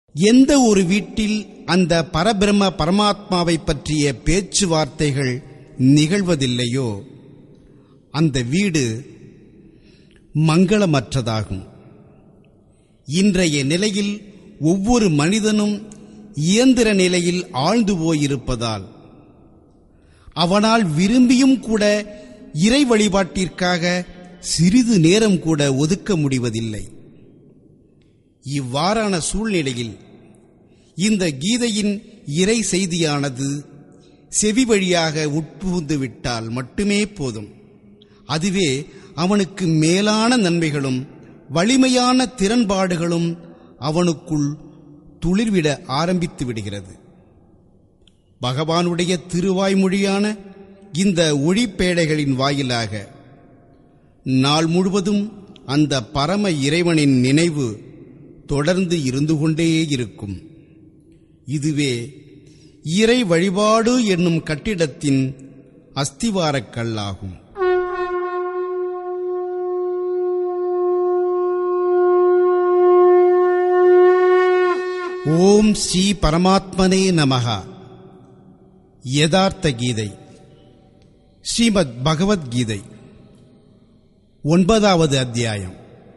எந்த ஒரு வீட்டில் அந்த பரபிரம்ம பரமாத்மாவை பற்றிய பேச்சுவார்த்தைகள் நிகழ்வதில்லையோ அந்த வீடு மங்களமற்றதாகும். இன்றைய நிலையில் ஒவ்வொரு மனிதனும் இயந்திர நிலையில் ஆழ்ந்து போயிருப்பதால் அவனால் விரும்பியும் கூட இறை வழிபாட்டிற்காக சிறிது நேரம் கூட ஒதுக்க முடிவதில்லை. இவ்வாறான சூழ்நிலையில் இந்த கீதையின் இறை செய்தியானது செவி வழியாக உட்புகுந்து விட்டால் மட்டுமே போதும். அதுவே அவனுக்கு மேலான நன்மைகளும் வலிமையான திறன்பாடுகளும் அவனுக்குள் துளிர்விட ஆரம்பித்து விடுகிறது. பகவானுடைய திருவாய்மொழியான இந்த ஒளிப்பேடைகளின் வாயிலாக நாள் முழுவதும் அந்த பரம இறைவனின் நினைவு தொடர்ந்து இருந்து கொண்டே இருக்கும். இதுவே இறை வழிபாடு என்னும் கட்டிடத்தின் அஸ்திவாரக் கல்லாகும். ஓம் ஸ்ரீ பரமாத்மனே நமஹ. யதார்த்த கீதை, ஸ்ரீமத் பகவத்கீதை, 9வது அத்தியாயம்.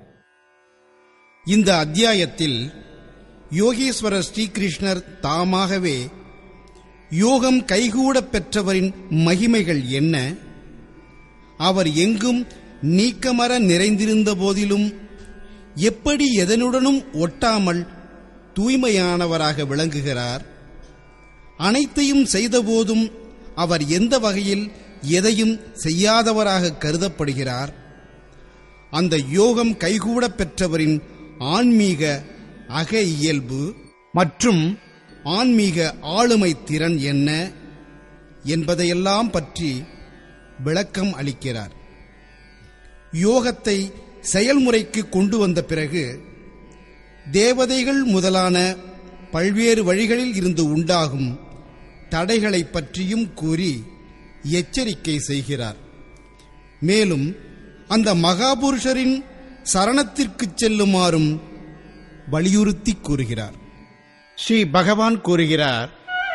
இந்த அத்தியாயத்தில் யோகேஸ்வரர் ஸ்ரீகிருஷ்ணர் தாமாகவே யோகம் கைகூடப் பெற்றவரின் மகிமைகள் என்ன, அவர் எங்கும் நீக்கமற நிறைந்திருந்த போதிலும் எப்படி எதனுடனும் ஒட்டாமல் தூய்மையானவராக விளங்குகிறார், அனைத்தையும் செய்தபோதும் அவர் எந்த வகையில் எதையும் செய்யாதவராக கருதப்படுகிறார், அந்த யோகம் கைகூட பெற்றவரின் ஆன்மீக அக இயல்பு மற்றும் ஆன்மீக ஆளுமை திறன் என்ன என்பதையெல்லாம் பற்றி விளக்கம் அளிக்கிறார். யோகத்தை செயல்முறைக்கு கொண்டு வந்த பிறகு தேவதைகள் முதலான பல்வேறு வழிகளில் இருந்து உண்டாகும் தடைகளை பற்றியும் கூறி எச்சரிக்கை செய்கிறார். மேலும் அந்த மகாபுருஷரின் சரணத்திற்கு செல்லுமாறும் வலியுறுத்தி கூறுகிறார். ஸ்ரீ பகவான் கூறுகிறார்,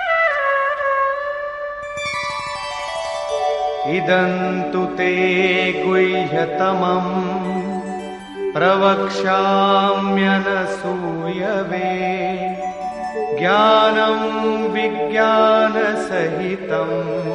இதந்து தே குஹ்யதமம் பிரவக்ஷாம்யனசூயவே ஞானம் விஞ்ஞானசஹிதம்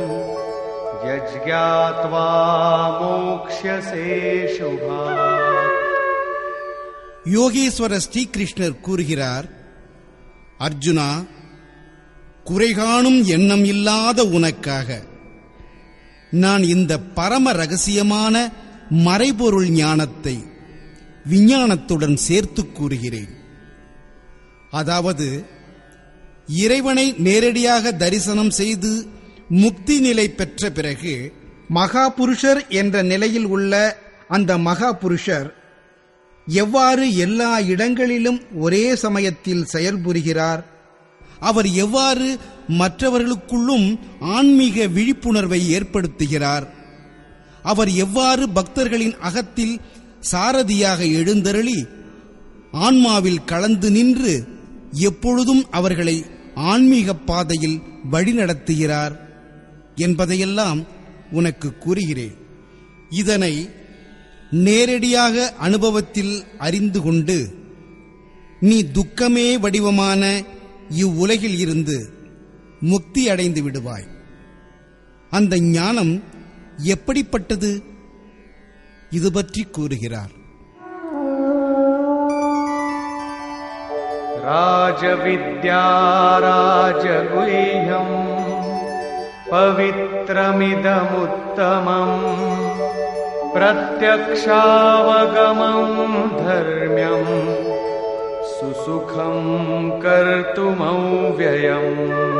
யஜ்ஞாத்வா மோக்ஷ்யசே சுபாத். யோகேஸ்வரர் ஸ்ரீகிருஷ்ணர் கூறுகிறார், அர்ஜுனா, குறைகாணும் எண்ணம் இல்லாத உனக்காக நான் இந்த பரம ரகசியமான மறைபொருள் ஞானத்தை விஞ்ஞானத்துடன் சேர்த்து கூறுகிறேன். அதாவது இறைவனை நேரடியாக தரிசனம் செய்து முக்தி நிலை பெற்ற பிறகு மகாபுருஷர் என்ற நிலையில் உள்ள அந்த மகாபுருஷர் எவ்வாறு எல்லா இடங்களிலும் ஒரே சமயத்தில் செயல்புரிகிறார், அவர் எவ்வாறு மற்றவர்களுக்குள்ளும் ஆன்மீக விழிப்புணர்வை ஏற்படுத்துகிறார், அவர் எவ்வாறு பக்தர்களின் அகத்தில் சாரதியாக எழுந்தருளி ஆன்மாவில் கலந்து நின்று எப்பொழுதும் அவர்களை ஆன்மீக பாதையில் வழிநடத்துகிறார் என்பதையெல்லாம் உனக்கு கூறுகிறேன். இதனை நேரடியாக அனுபவத்தில் அறிந்து கொண்டு நீ துக்கமே வடிவமான இவ்வுலகில் இருந்து முக்தி அடைந்து விடுவாய். அந்த ஞானம் எப்படிப்பட்டது? இது பற்றி கூறுகிறார். ராஜவித்யா ராஜகுஹ்யம் பவித்ரமிதமுத்தமம் பிரத்யக்ஷாவகமம் தர்ம்யம் சுசுகம் கர்த்துமவ்யயம்.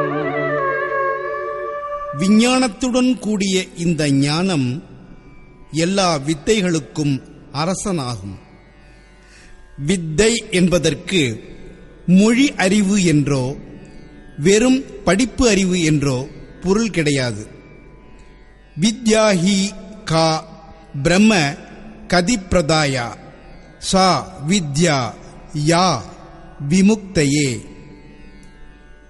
விஞ்ஞானத்துடன் கூடிய இந்த ஞானம் எல்லா வித்தைகளுக்கும் அரசனாகும். வித்தை என்பதற்கு மொழி அறிவு என்றோ வெறும் படிப்பு அறிவு என்றோ பொருள் கிடையாது. வித்யாஹி கா பிரம்ம கதிப்பிரதாயா சா வித்யா யா விமுக்தயே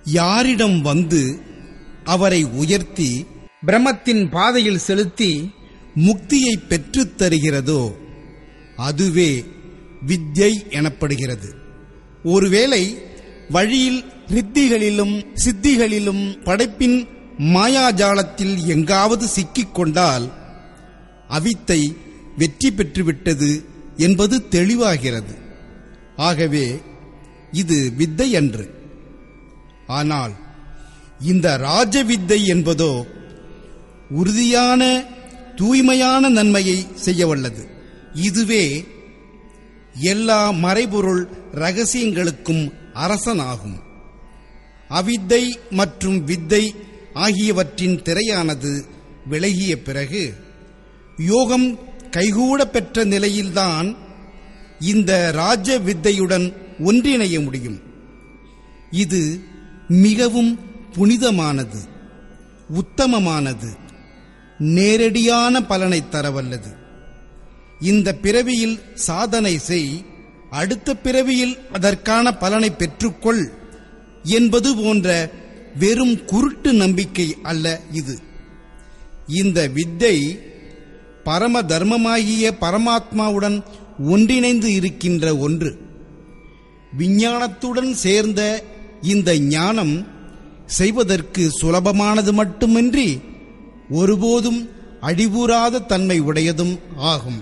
யாரிடம் வந்து அவரை உயர்த்தி பிரம்மத்தின் பாதையில் செலுத்தி முக்தியை பெற்றுத் தருகிறதோ அதுவே வித்யை எனப்படுகிறது. ஒருவேளை வழியில் ரித்திகளிலும் சித்திகளிலும் படைப்பின் மாயாஜாலத்தில் எங்காவது சிக்கிக் கொண்டால் அவித்தை வெற்றி பெற்றுவிட்டது என்பது தெளிவாகிறது. ஆகவே இது வித்தை அன்று. ஆனால் இந்த ராஜவித்தை என்பதோ உறுதியான தூய்மையான நன்மையை செய்யவல்லது. இதுவே எல்லா மறைபொருள் இரகசியங்களுக்கும் அரசனாகும். அவித்தை மற்றும் வித்தை ஆகியவற்றின் திரையானது விலகிய பிறகு யோகம் கைகூட பெற்ற நிலையில்தான் இந்த ராஜ வித்தையுடன் ஒன்றிணைய முடியும். இது மிகவும் புனிதமானது, உத்தமமானது, நேரடியான பலனை தரவல்லது. இந்த பிறவியில் சாதனை செய், அடுத்த பிறவியில் அதற்கான பலனை பெற்றுக்கொள் என்பது போன்ற வெறும் குருட்டு நம்பிக்கை அல்ல இது. இந்த வித்தை பரம தர்மமாகிய பரமாத்மாவுடன் ஒன்றிணைந்து இருக்கின்ற ஒன்று. விஞ்ஞானத்துடன் சேர்ந்த இந்த ஞானம் செய்வதற்கு சுலபமானது மட்டுமின்றி ஒருபோதும் அடிபூராத தன்மை உடையதும் ஆகும்.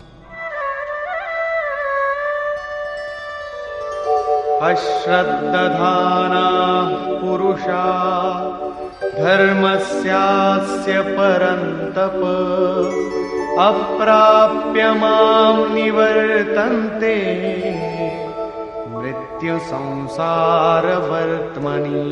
அஸ்ரத்ததானாः புருஷாः தர்மஸ்யாஸ்ய பரந்தப அப்ராப்ய மாம் நிவர்த்தந்தே மிருத்யு சம்சாரவர்த்மனி.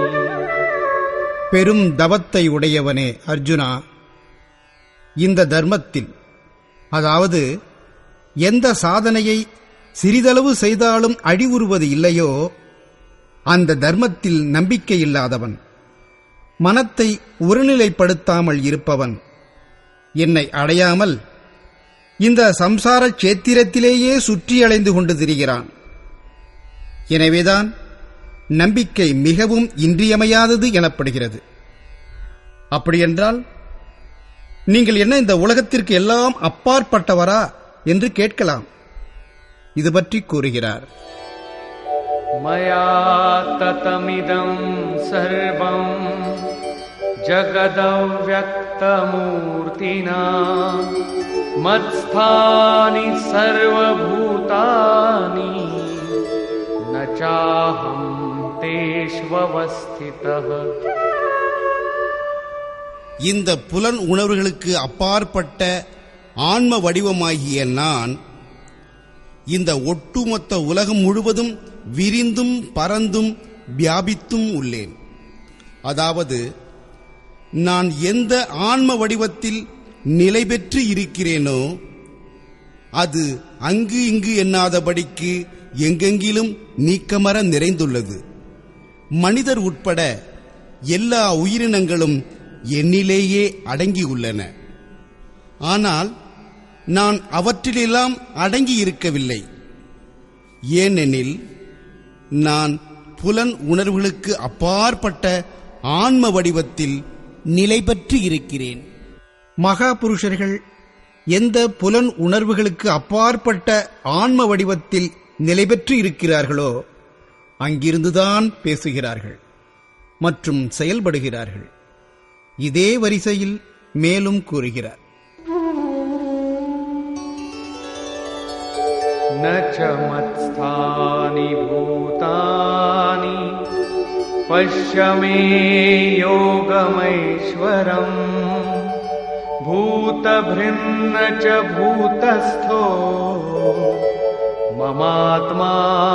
பெரும் தவத்தை உடையவனே அர்ஜுனா, இந்த தர்மத்தில், அதாவது எந்த சாதனையை சிறிதளவு செய்தாலும் அடிவுறுவது இல்லையோ அந்த தர்மத்தில் நம்பிக்கை இல்லாதவன், மனத்தை ஒருநிலைப்படுத்தாமல் இருப்பவன் என்னை அடையாமல் இந்த சம்சார சேத்திரத்திலேயே சுற்றி அலைந்து கொண்டு திரிகிறான். எனவேதான் நம்பிக்கை மிகவும் இன்றியமையாதது எனப்படுகிறது. அப்படியென்றால் நீங்கள் என்ன இந்த உலகத்திற்கு எல்லாம் அப்பாற்பட்டவரா என்று கேட்கலாம். இது பற்றி கூறுகிறார். மயா ததமிதம் சர்வம் ஜகதவ்யக்தமூர்த்தினா மத்ஸ்தானி சர்வபூதானி நச்சாஹம் தேஷ்வவஸ்திதஹ. இந்த புலன் உணர்வுகளுக்கு அப்பாற்பட்ட ஆன்ம வடிவமாகிய நான் இந்த ஒட்டுமொத்த உலகம் முழுவதும் விரிந்தும் பரந்தும் வியாபித்தும் உள்ளேன். அதாவது நான் எந்த ஆன்ம வடிவத்தில் நிலை பெற்று இருக்கிறேனோ அது அங்கு இங்கு எண்ணாதபடிக்கு எங்கெங்கிலும் நீக்கமற நிறைந்துள்ளது. மனிதர் உட்பட எல்லா உயிரினங்களும் என்னிலேயே அடங்கியுள்ளன. ஆனால் நான் அவற்றிலெல்லாம் அடங்கி இருக்கவில்லை. ஏனெனில் நான் புலன் உணர்வுகளுக்கு அப்பாற்பட்ட ஆன்ம வடிவத்தில் நிலை பெற்று இருக்கிறேன். மகா புருஷர்கள் எந்த புலன் உணர்வுகளுக்கு அப்பாற்பட்ட ஆன்ம வடிவத்தில் நிலை பெற்று இருக்கிறார்களோ அங்கிருந்துதான் பேசுகிறார்கள் மற்றும் செயல்படுகிறார்கள். இதே வரிசையில் மேலும் கூறுகிறார். நச்ச மத்ஸ்தானி பூதானி பஷ்யமே யோகமைஸ்வரம் பூதப்ருன்ன ச பூதஸ்தோ மமாத்மா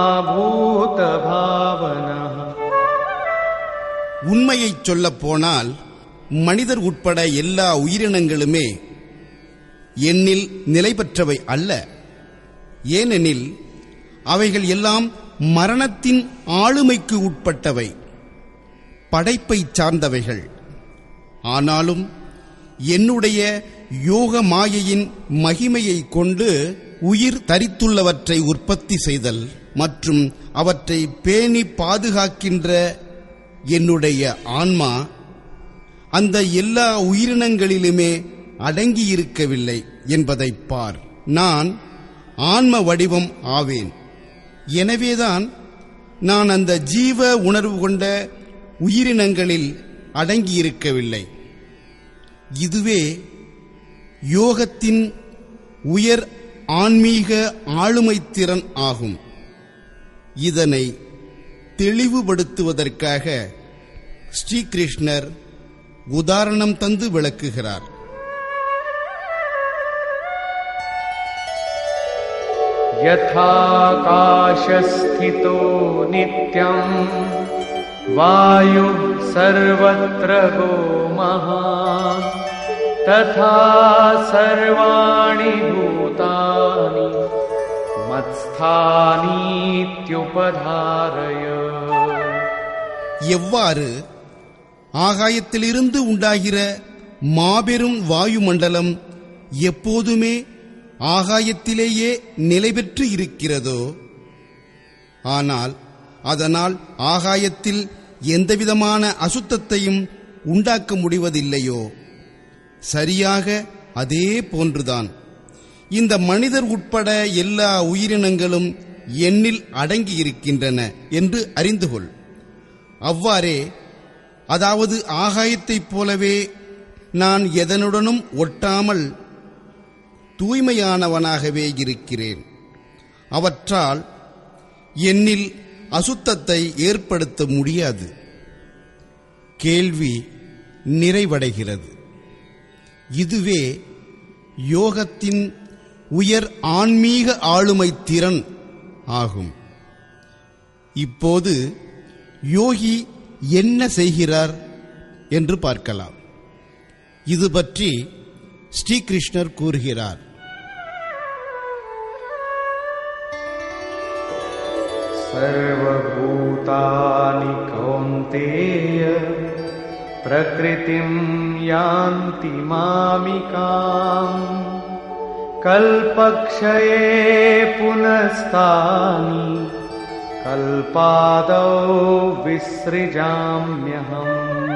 பூதபாவனஹ. உண்மையைச் சொல்லப் போனால் மனிதர் உட்பட எல்லா உயிரினங்களுமே என்னில் நிலை பெற்றவை அல்ல. ஏனெனில் அவைகள் எல்லாம் மரணத்தின் ஆளுமைக்கு உட்பட்டவை, படைப்பை சார்ந்தவைகள். ஆனாலும் என்னுடைய யோக மாயையின் மகிமையை கொண்டு உயிர் தரித்துள்ளவற்றை உற்பத்தி செய்தல் மற்றும் அவற்றை பேணி பாதுகாக்கின்ற என்னுடைய ஆன்மா அந்த எல்லா உயிரினங்களிலுமே அடங்கியிருக்கவில்லை என்பதைப் பார். நான் ஆன்ம வடிவம் ஆவேன். எனவேதான் நான் அந்த ஜீவ உணர்வு கொண்ட உயிரினங்களில் அடங்கியிருக்கவில்லை. இதுவே யோகத்தின் உயர் ஆன்மீக ஆளுமைத்திறன் ஆகும். இதனை தெளிவுபடுத்துவதற்காக ஸ்ரீகிருஷ்ணர் உதாரணம் தந்து விளக்குகிறார். யதாகாசஸ்திதோ நித்யம் வாயு சர்வத்ர கோ மஹான் ததா சர்வாணி பூதானி மத்ஸ்தானீத்யுபதாரய. எவ்வாறு ஆகாயத்திலிருந்து உண்டாகிற மாபெரும் வாயுமண்டலம் எப்போதுமே ஆகாயத்திலேயே நிலை பெற்று இருக்கிறதோ, ஆனால் அதனால் ஆகாயத்தில் எந்தவிதமான அசுத்தத்தையும் உண்டாக்க முடிவதில்லையோ, சரியாக அதே போன்றுதான் இந்த மனிதர் உட்பட எல்லா உயிரினங்களும் என்னில் அடங்கியிருக்கின்றன என்று அறிந்து கொள். அவ்வாறே, அதாவது ஆகாயத்தைப் போலவே நான் எதனுடனும் ஒட்டாமல் தூய்மையானவனாகவே இருக்கிறேன். அவற்றால் என்னில் அசுத்தத்தை ஏற்படுத்த முடியாது. கேள்வி நிறைவடைகிறது. இதுவே யோகத்தின் உயர் ஆன்மீக ஆளுமை திறன் ஆகும். இப்போது யோகி என்ன செய்கிறார் என்று பார்க்கலாம். இது பற்றி ஸ்ரீகிருஷ்ணர் கூறுகிறார். சர்வபூதானி கௌந்தேய பிரகிருதிம் யாந்தி மாமிகாம் கல்பக்ஷயே புனஸ்தானி கல்பாதௌ விஸ்ரிஜாம்யஹம்.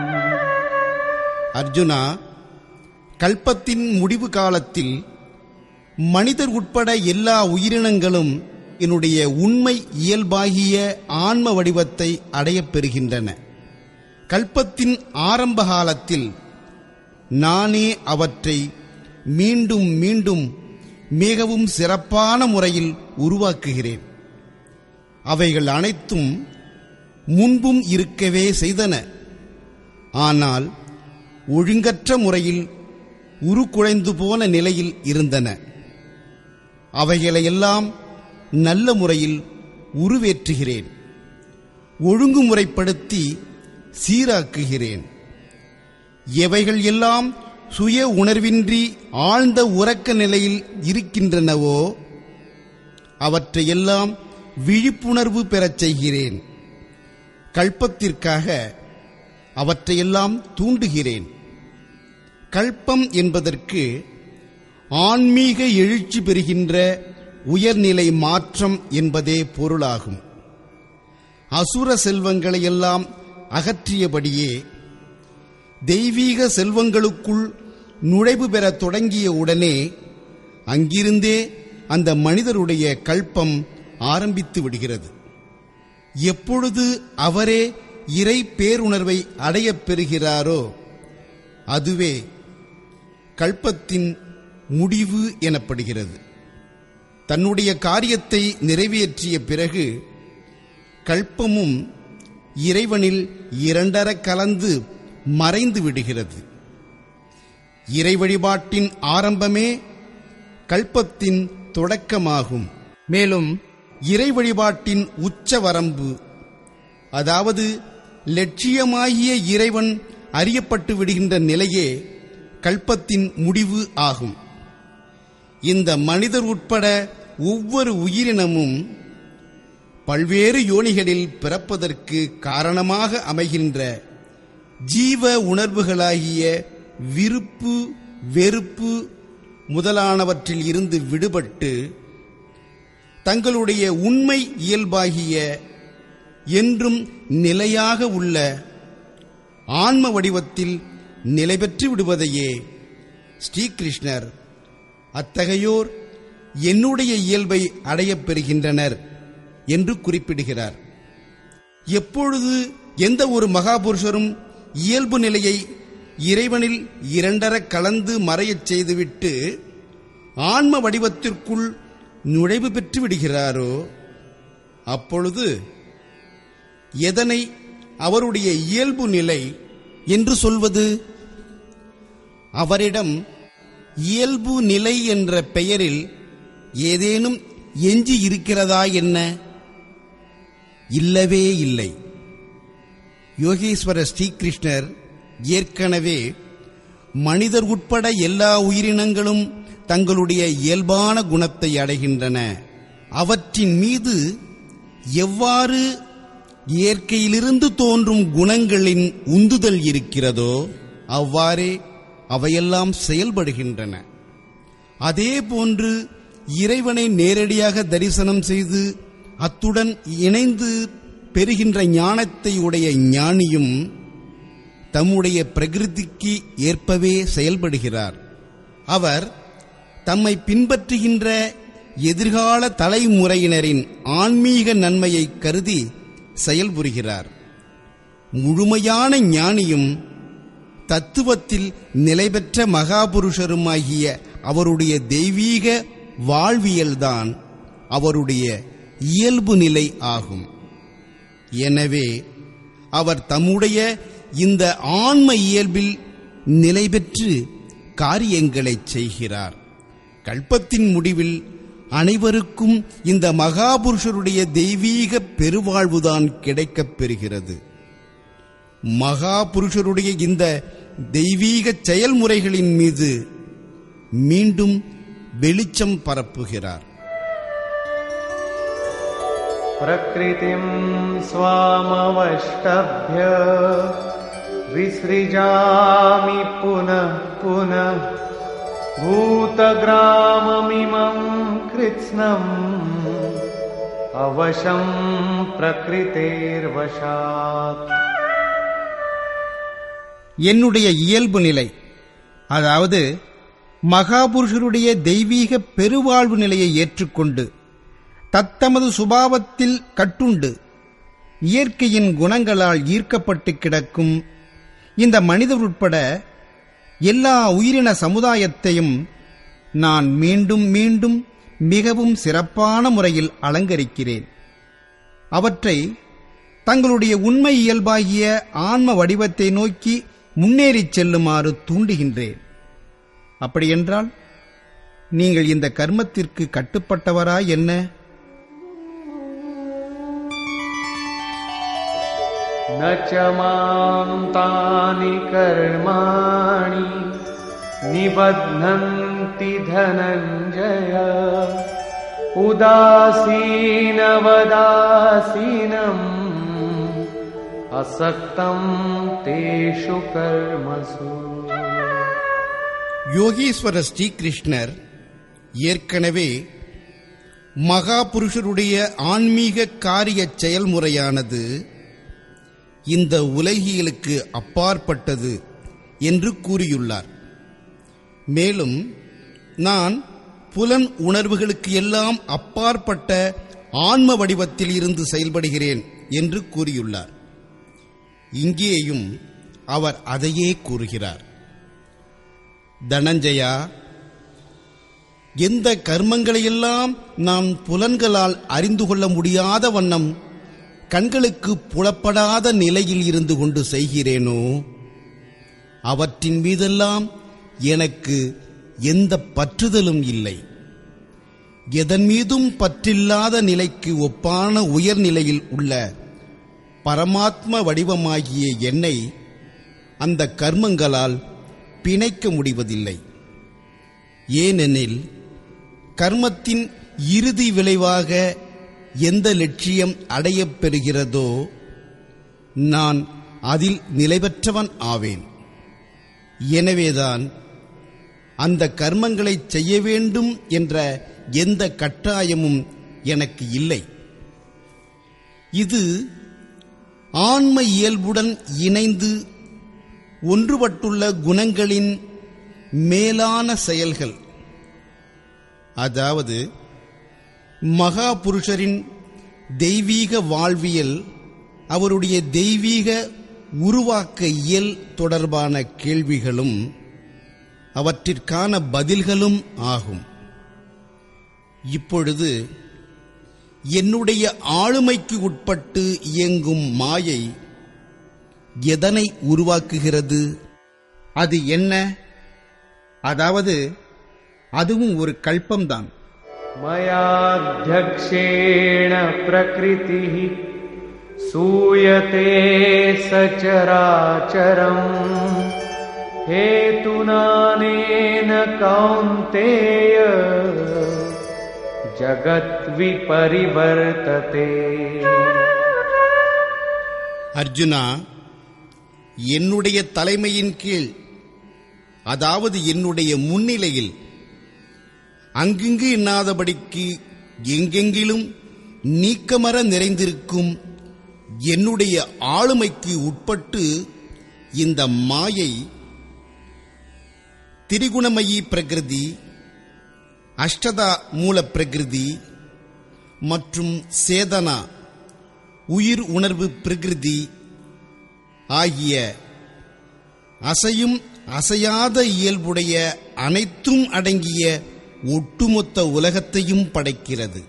அர்ஜுனா, கல்பத்தின் முடிவு காலத்தில் மனிதர் உட்பட எல்லா உயிரினங்களும் என்னுடைய உண்மை இயல்பாகிய ஆன்ம வடிவத்தை அடையப் பெறுகின்றன. கல்பத்தின் ஆரம்ப காலத்தில் நானே அவற்றை மீண்டும் மீண்டும் மிகவும் சிறப்பான முறையில் உருவாக்குகிறேன். அவைகள் அனைத்தும் முன்பும் இருக்கவே செய்தன. ஆனால் ஒழுங்கற்ற முறையில் உருக்குலைந்து போன நிலையில் இருந்தன. அவைகளையெல்லாம் நல்ல முறையில் உருவேற்றுகிறேன், ஒழுங்குமுறைப்படுத்தி சீராக்குகிறேன். எவைகள் எல்லாம் சுய உணர்வின்றி ஆழ்ந்த உறக்க நிலையில் இருக்கின்றனவோ அவற்றையெல்லாம் விழிப்புணர்வு பெறச் செய்கிறேன். கல்பத்திற்காக அவற்றையெல்லாம் தூண்டுகிறேன். கல்பம் என்பதற்கு ஆன்மீக எழுச்சி பெறுகின்ற உயர்நிலை மாற்றம் என்பதே பொருளாகும். அசுர செல்வங்களையெல்லாம் அகற்றியபடியே தெய்வீக செல்வங்களுக்குள் நுழைவு பெற தொடங்கிய உடனே அங்கிருந்தே அந்த மனிதருடைய கல்பம் ஆரம்பித்து விடுகிறது. எப்பொழுது அவரே இறை பேருணர்வை அடையப் பெறுகிறாரோ அதுவே கல்பத்தின் முடிவு எனப்படுகிறது. தன்னுடைய காரியத்தை நிறைவேற்றிய பிறகு கல்பமும் இறைவனில் இரண்டர கலந்து மறைந்து விடுகிறது. இறை வழிபாட்டின் ஆரம்பமே கல்பத்தின் தொடக்கமாகும். மேலும் இறை வழிபாட்டின் உச்சவரம்பு, அதாவது லட்சியமாகிய இறைவன் அறியப்பட்டு விடுகின்ற நிலையே கல்பத்தின் முடிவு ஆகும். இந்த மனிதர் உட்பட ஒவ்வொரு உயிரினமும் பல்வேறு யோனிகளில் பிறப்பதற்கு காரணமாக அமைகின்ற ஜீவ உணர்வுகளாகிய விருப்பு, வெறுப்பு முதலானவற்றில் இருந்து விடுபட்டு தங்களுடைய உண்மை இயல்பாகிய என்றும் நிலையாக உள்ள ஆன்ம வடிவத்தில் நிலை பெற்று விடுவதையே ஸ்ரீகிருஷ்ணர் அத்தகையோர் என்னுடைய இயல்பை அடையப் பெறுகின்றனர் என்று குறிப்பிடுகிறார். எப்பொழுது எந்த ஒரு மகாபுருஷரும் இயல்பு நிலையை இறைவனில் இரண்டர கலந்து மறையச் செய்துவிட்டு ஆன்ம வடிவத்திற்குள் நுழைவு பெற்று விடுகிறாரோ அப்பொழுது எதனை அவருடைய இயல்பு நிலை என்று சொல்வது? அவரிடம் இயல்பு நிலை என்ற பெயரில் ஏதேனும் எஞ்சி இருக்கிறதா என்ன? இல்லவே இல்லை. யோகீஸ்வர ஸ்ரீகிருஷ்ணர் ஏற்கனவே மனிதர் உட்பட எல்லா உயிரினங்களும் தங்களுடைய இயல்பான குணத்தை அடைகின்றன, அவற்றின் மீது எவ்வாறு இயற்கையிலிருந்து தோன்றும் குணங்களின் உந்துதல் இருக்கிறதோ அவ்வாறே அவையெல்லாம் செயல்படுகின்றன. அதேபோன்று இறைவனை நேரடியாக தரிசனம் செய்து அத்துடன் இணைந்து பெறுகின்ற ஞானத்தை உடைய ஞானியும் தம்முடைய பிரகிருதிக்கு ஏற்பவே செயல்படுகிறார். அவர் தம்மை பின்பற்றுகின்ற எதிர்கால தலைமுறையினரின் ஆன்மீக நன்மையை கருதி செயல்புரிகிறார். முழுமையான ஞானியும் தத்துவத்தில் நிலை பெற்ற மகாபுருஷருமாகிய அவருடைய தெய்வீக வாழ்வியல்தான் அவருடைய இயல்பு நிலை ஆகும். எனவே அவர் தம்முடைய இந்த ஆன்ம இயல்பில் நிலை பெற்று காரியங்களை செய்கிறார். கல்பத்தின் முடிவில் அனைவருக்கும் இந்த மகாபுருஷருடைய தெய்வீக பெருவாழ்வுதான் கிடைக்கப் பெறுகிறது. மகாபுருஷருடைய இந்த தெய்வீக செயல்முறைகளின் மீது மீண்டும் வெளிச்சம் பரப்புகிறார். பிரக்ருதிம் ஸ்வாமவஷ்டப்ய விஸ்ரிஜாமி புனః புனः பூதகிராமமிமம் கிருத்ஸ்னம் அவசம் பிரக்ருதேர்வசாத். என்னுடைய இயல்பு நிலை, அதாவது மகாபுருஷருடைய தெய்வீக பெருவாழ்வு நிலையை ஏற்றுக்கொண்டு தத்தமது சுபாவத்தில் கட்டுண்டு இயற்கையின் குணங்களால் ஈர்க்கப்பட்டு கிடக்கும் இந்த மனிதர் உட்பட எல்லா உயிரின சமுதாயத்தையும் நான் மீண்டும் மீண்டும் மிகவும் சிறப்பான முறையில் அலங்கரிக்கிறேன். அவற்றை தங்களுடைய உண்மை இயல்பாகிய ஆன்ம வடிவத்தை நோக்கி முன்னேறிச் செல்லுமாறு தூண்டுகின்றேன். அப்படியென்றால் நீங்கள் இந்த கர்மத்திற்கு கட்டுப்பட்டவரா என்ன? நச்சமாம் தானி கர்மாணி நிபத்னந்தி தனஞ்சய உதாசீனவதாசீனம் அசக்தம் தேஷு கர்மசு. யோகீஸ்வர ஸ்ரீகிருஷ்ணர் ஏற்கனவே மகாபுருஷருடைய ஆன்மீக காரிய செயல்முறையானது இந்த உலகியலுக்கு அப்பாற்பட்டது என்று கூறியுள்ளார். மேலும் நான் புலன் உணர்வுகளுக்கு எல்லாம் அப்பாற்பட்ட ஆன்ம வடிவத்தில் இருந்து செயல்படுகிறேன் என்று கூறியுள்ளார். இங்கேயும் அவர் அதையே கூறுகிறார். தனஞ்சயா, எந்த கர்மங்களையெல்லாம் நாம் புலன்களால் அறிந்து கொள்ள முடியாத வண்ணம் கண்களுக்கு புலப்படாத நிலையில் இருந்து கொண்டு செய்கிறேனோ அவற்றின் மீதெல்லாம் எனக்கு எந்த பற்றுதலும் இல்லை. எதன் மீதும் பற்றில்லாத நிலைக்கு ஒப்பான உயர்நிலையில் உள்ள பரமாத்ம வடிவமாகிய என்னை அந்த கர்மங்களால் பிணைக்க முடிவதில்லை. ஏனெனில் கர்மத்தின் இறுதி விளைவாக எந்த லட்சியம் அடையப் பெறுகிறதோ நான் அதில் நிலைபெற்றவன் ஆவேன். எனவேதான் அந்த கர்மங்களை செய்ய வேண்டும் என்ற எந்த கட்டாயமும் எனக்கு இல்லை. இது ஆன்ம இயல்புடன் இணைந்து ஒன்றுபட்டுள்ள குணங்களின் மேலான செயல்கள், அதாவது மகா புருஷரின் தெய்வீக வாழ்வியல், அவருடைய தெய்வீக உருவாக்க இயல் தொடர்பான கேள்விகளும் அவற்றிற்கான பதில்களும் ஆகும். இப்பொழுது என்னுடைய ஆளுமைக்கு உட்பட்டு இயங்கும் மாயை எதனை உருவாக்குகிறது? அது என்ன? அதாவது அதுவும் ஒரு கல்பம்தான். மயாத்யக்ஷேண பிரகிருதிஹ சூயதே சசராசரம் ஹேதுனானேன கௌந்தேய ஜகத் விபரிவர்த்ததே. அர்ஜுனா, என்னுடைய தலைமையின் கீழ், அதாவது என்னுடைய முன்னிலையில், அங்கிங்கு எண்ணாதபடிக்கு எங்கெங்கிலும் நீக்கமற நிறைந்திருக்கும் என்னுடைய ஆளுமைக்கு உட்பட்டு இந்த மாயை திரிகுணமயி பிரகிருதி, அஷ்டதா மூல பிரகிருதி மற்றும் சேதனா உயிர் உணர்வு பிரகிருதி ஆகிய அசையும் அசையாத இயல்புடைய அனைத்தும் அடங்கிய ஒட்டுமொத்த உலகத்தையும் படைக்கிறது.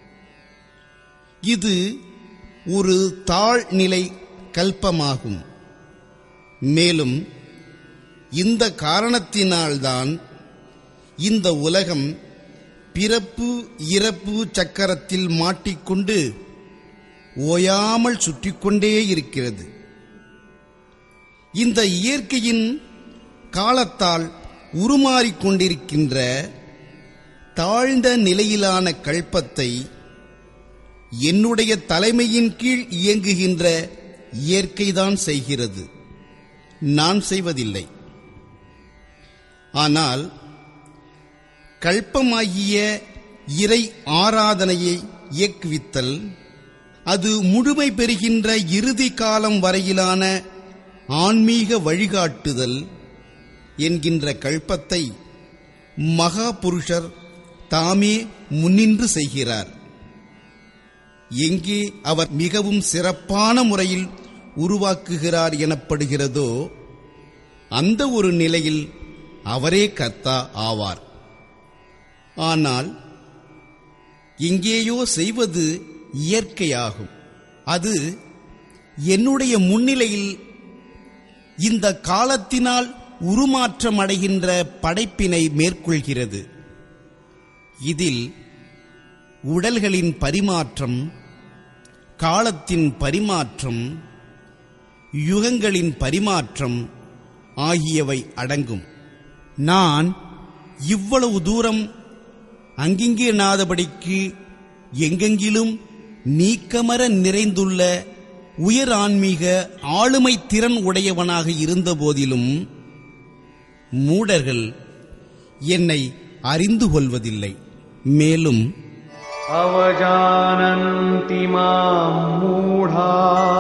இது ஒரு தாழ்நிலை கல்பமாகும். மேலும் இந்த காரணத்தினால்தான் இந்த உலகம் பிறப்பு இறப்பு சக்கரத்தில் மாட்டிக்கொண்டு ஓயாமல் சுற்றிக்கொண்டே இருக்கிறது. இந்த இயற்கையின் காலத்தால் உருமாறிக்கொண்டிருக்கின்ற தாழ்ந்த நிலையிலான கல்பத்தை என்னுடைய தலைமையின் கீழ் இயங்குகின்ற இயற்கைதான் செய்கிறது, நான் செய்வதில்லை. ஆனால் கல்பமாகிய இறை ஆராதனையை இயக்குவித்தல், அது முழுமை பெறுகின்ற இறுதி காலம் வரையிலான ஆன்மீக வழிகாட்டுதல் என்கின்ற கல்பத்தை மகா புருஷர் தாமே முன்னின்று செய்கிறார். எங்கே அவர் மிகவும் சிறப்பான முறையில் உருவாக்குகிறார் எனப்படுகிறதோ அந்த ஒரு நிலையில் அவரே கர்த்தா ஆவார். ஆனால் எங்கேயோ செய்வது இயற்கையாகும். அது என்னுடைய முன்னிலையில் இந்த காலத்தினால் உருமாற்றம் அடைகின்ற படைப்பினை மேற்கொள்கிறது. இதில் உடல்களின் பரிமாற்றம், காலத்தின் பரிமாற்றம், யுகங்களின் பரிமாற்றம் ஆகியவை அடங்கும். நான் இவ்வளவு தூரம் அங்கிங்கு எண்ணாதபடிக்கு எங்கெங்கிலும் நீக்கமர நிறைந்துள்ள உயர் ஆன்மீக ஆளுமை திறன் உடையவனாக இருந்த போதிலும் மூடர்கள் என்னை அறிந்து கொள்வதில்லை. மேலும் அவஜானந்தி மாம் மூடா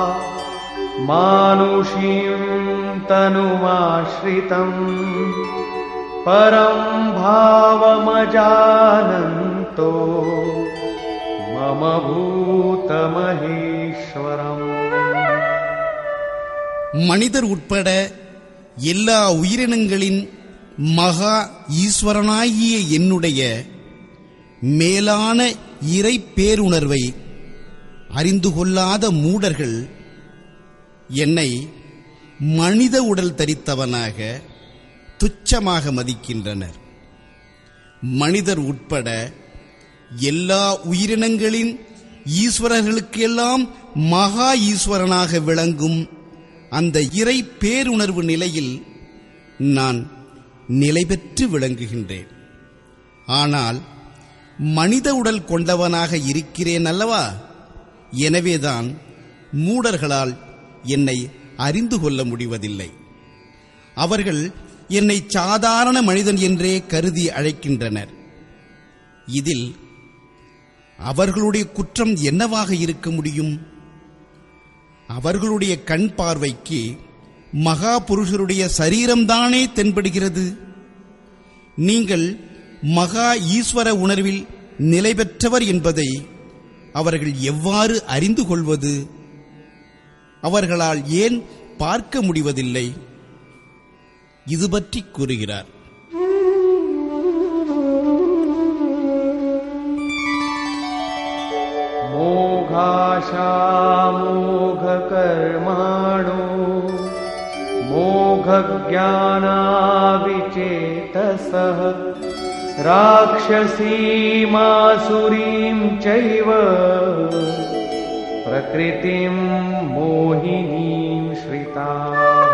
மானுஷீம் தனுமாஶ்ரிதம் பரம் பாவமஜானந்தோ மம பூதமஹேஸ்வரம். மனிதர் உட்பட எல்லா உயிரினங்களின் மகா ஈஸ்வரனாகிய என்னுடைய மேலான இறை பேருணர்வை அறிந்து கொள்ளாத மூடர்கள் என்னை மனித உடல் தரித்தவனாக துச்சமாக மதிக்கின்றனர். மனிதர் உட்பட எல்லா உயிரினங்களின் ஈஸ்வரர்களுக்கெல்லாம் மகா ஈஸ்வரனாக விளங்கும் அந்த இறை பேருணர்வு நிலையில் நான் நிலை பெற்று விளங்குகின்றேன். ஆனால் மனித உடல் கொண்டவனாக இருக்கிறேன் அல்லவா? எனவேதான் மூடர்களால் என்னை அறிந்து கொள்ள முடிவதில்லை. அவர்கள் என்னை சாதாரண மனிதன் என்றே கருதி அழைக்கின்றனர். இதில் அவர்களுடைய குற்றம் என்னவாக இருக்க முடியும்? அவர்களுடைய கண் பார்வைக்கு மகா புருஷருடைய சரீரம்தானே தென்படுகிறது. நீங்கள் மகா ஈஸ்வர உணர்வில் நிலை பெற்றவர் என்பதை அவர்கள் எவ்வாறு அறிந்து கொள்வது? அவர்களால் ஏன் பார்க்க முடிவதில்லை? இது பற்றி கூறுகிறார். मोघाशा मोघकर्माणो मोघज्ञानाविचेतसः राक्षसीमासुरीं चैव प्रकृतिं मोहिनीं श्रिताः.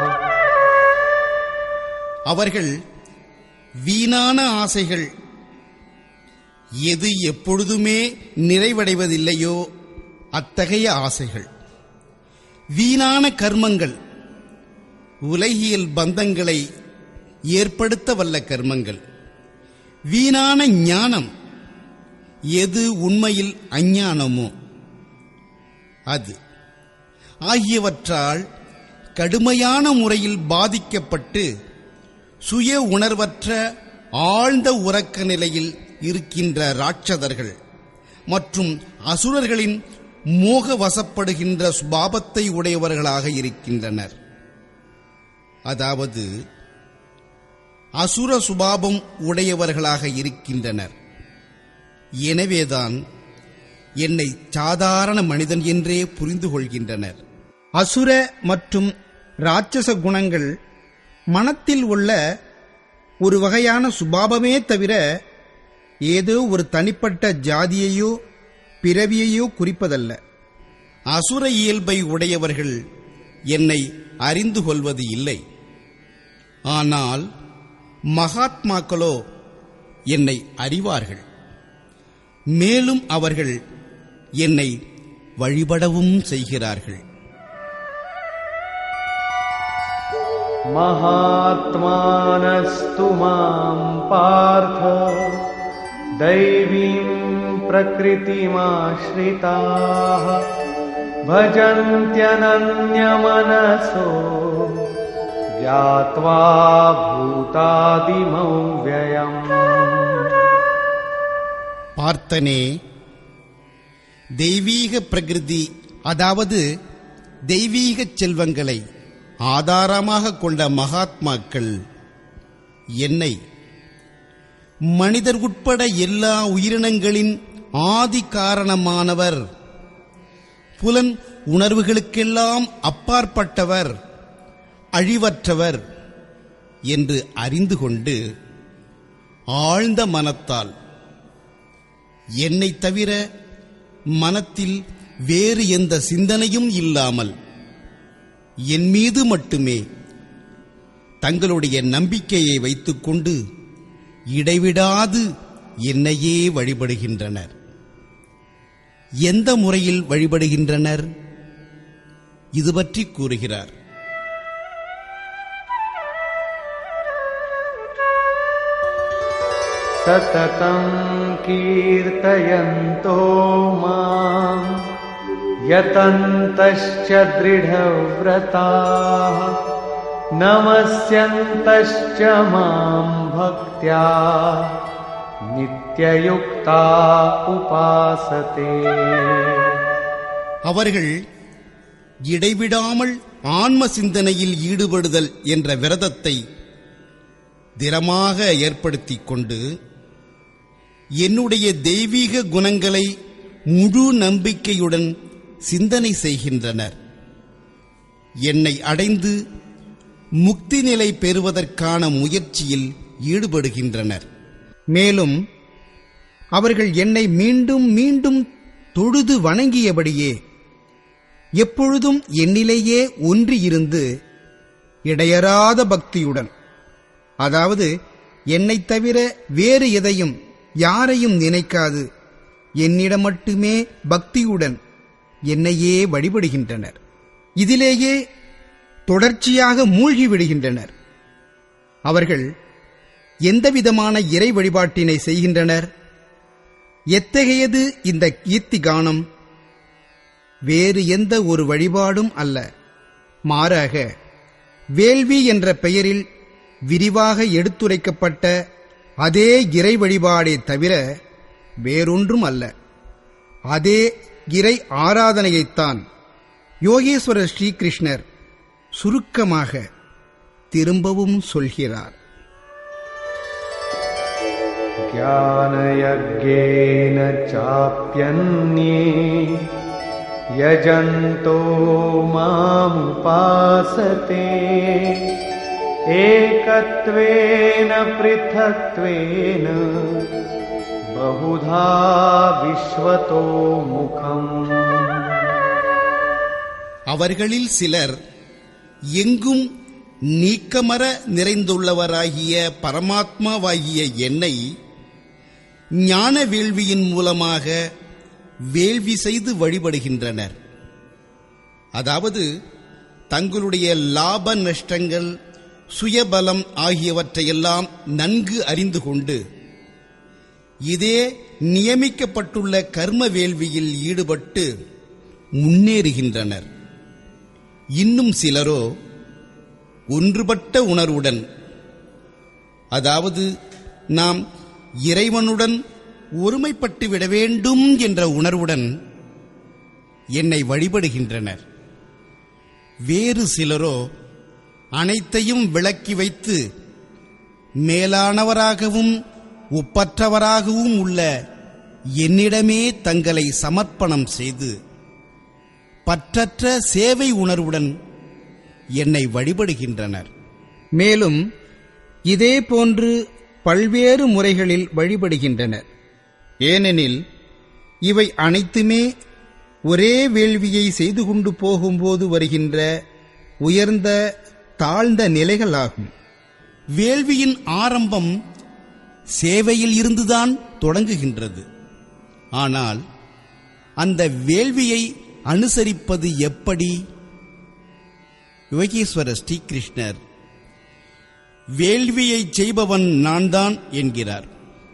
அவர்கள் வீணான ஆசைகள், எது எப்பொழுதுமே நிறைவடைவதில்லையோ அத்தகைய ஆசைகள், வீணான கர்மங்கள், உலகியல் பந்தங்களை ஏற்படுத்த வல்ல கர்மங்கள், வீணான ஞானம், எது உண்மையில் அஞ்ஞானமோ அது ஆகியவற்றால் கடுமையான முறையில் பாதிக்கப்பட்டு சுய உணர்வற்ற ஆழ்ந்த உறக்க நிலையில் இருக்கின்ற ராட்சதர்கள் மற்றும் அசுரர்களின் மோக வசப்படுகின்ற சுபாவத்தை உடையவர்களாக இருக்கின்றனர். அதாவது அசுர சுபாவம் உடையவர்களாக இருக்கின்றனர். எனவேதான் என்னை சாதாரண மனிதன் என்றே புரிந்து கொள்கின்றனர். அசுர மற்றும் ராட்சச குணங்கள் மனத்தில் உள்ள ஒரு வகையான சுபாவமே தவிர ஏதோ ஒரு தனிப்பட்ட ஜாதியையோ பிறவியையோ குறிப்பதல்ல. அசுர இயல்பை உடையவர்கள் என்னை அறிந்து கொள்வது இல்லை. ஆனால் மகாத்மாக்களோ என்னை அறிவார்கள். மேலும் அவர்கள் என்னை வழிபடவும் செய்கிறார்கள். महात्मानस्तु मां पार्थ दैवीं प्रकृतिमाश्रिताः भजन्त्यनन्यमनसो ज्ञात्वा भूतादिमौ व्ययम्. பார்த்தனே, தெய்வீக பிரகிருதி, அதாவது தெய்வீக செல்வங்களை ஆதாரமாக கொண்ட மகாத்மாக்கள் என்னை, மனிதர் உட்பட எல்லா உயிரினங்களின் ஆதி காரணமானவர், புலன் உணர்வுகளுக்கெல்லாம் அப்பாற்பட்டவர், அழிவற்றவர் என்று அறிந்து கொண்டு ஆழ்ந்த மனத்தால், என்னை தவிர மனத்தில் வேறு எந்த சிந்தனையும் இல்லாமல் என் மீது மட்டுமே தங்களுடைய நம்பிக்கையை வைத்துக்கொண்டு இடைவிடாது என்னையே வழிபடுகின்றனர். எந்த முறையில் வழிபடுகின்றனர்? இது பற்றி கூறுகிறார். सततं कीर्तयन्तो मां यतन्तश्च दृढव्रताः नमस्यन्तश्च मां भक्त्या नित्ययुक्ता उपासते. அவர்கள் இடைவிடாமல் ஆன்ம சிந்தனையில் ஈடுபடுதல் என்ற விரதத்தை திடமாக ஏற்படுத்திக் கொண்டு என்னுடைய தெய்வீக குணங்களை முழு நம்பிக்கையுடன் சிந்தனை செய்கின்றனர். என்னை அடைந்து முக்தி நிலை பெறுவதற்கான முயற்சியில் ஈடுபடுகின்றனர். மேலும் அவர்கள் என்னை மீண்டும் மீண்டும் தொழுது வணங்கியபடியே எப்பொழுதும் என்னிலேயே ஒன்றியிருந்து இடையறாத பக்தியுடன், அதாவது என்னைத் தவிர வேறு எதையும் யாரையும் நினைக்காது என்னிடம் மட்டுமே பக்தியுடன் என்னையே வழிபடுகின்றனர். இதிலேயே தொடர்ச்சியாக மூழ்கிவிடுகின்றனர். அவர்கள் எந்தவிதமான இறை வழிபாட்டினை செய்கின்றனர்? எத்தகையது இந்த கீர்த்தி கானம்? வேறு எந்த ஒரு வழிபாடும் அல்ல, மாறாக வேள்வி என்ற பெயரில் விரிவாக எடுத்துரைக்கப்பட்ட அதே இறை வழிபாடே தவிர வேறொன்றும் அல்ல. அதே இறை ஆராதனையைத்தான் யோகேஸ்வரர் ஸ்ரீகிருஷ்ணர் சுருக்கமாக திரும்பவும் சொல்கிறார். ஞானயஜ்ஞேன சாப்யன்யே யஜந்தோ மாமுபாசதே ஏகத்வேன ப்ருதக்த்வேன பஹுதா விஸ்வதோ முகம். அவர்களில் சிலர் எங்கும் நீக்கமற நிறைந்துள்ளவராகிய பரமாத்மாவாகிய என்னை ஞான வேள்வியின் மூலமாக வேள்வி செய்து வழிபடுகின்றனர். அதாவது தங்களுடைய லாப நஷ்டங்கள், சுயபலம் ஆகியவற்றையெல்லாம் நன்கு அறிந்து கொண்டு இதே நியமிக்கப்பட்டுள்ள கர்ம வேள்வியில் ஈடுபட்டு முன்னேறுகின்றனர். இன்னும் சிலரோ ஒன்றுபட்ட உணர்வுடன், அதாவது நாம் இறைவனுடன் ஒருமைப்பட்டு விட வேண்டும் என்ற உணர்வுடன் என்னை வழிபடுகின்றனர். வேறு சிலரோ அனைத்தையும் விலக்கி வைத்து மேலானவராகவும் ஒப்பற்றவராகவும் உள்ள என்னிடமே தங்களை சமர்ப்பணம் செய்து பற்றற்ற சேவை உணர்வுடன் என்னை வழிபடுகின்றனர். மேலும் இதே போன்று பல்வேறு முறைகளில் வழிபடுகின்றனர். ஏனெனில் இவை அனைத்துமே ஒரே வேள்வியை செய்து கொண்டு போகும்போது வருகின்ற உயர்ந்த தாழ்ந்த நிலைகளாகும். வேள்வியின் ஆரம்பம் சேவையில் இருந்துதான் தொடங்குகின்றது. ஆனால் அந்த வேள்வியை அனுசரிப்பது எப்படி? யோகேஸ்வரர் ஸ்ரீகிருஷ்ணர் வேள்வியை செய்பவன் நான் தான் என்கிறார்.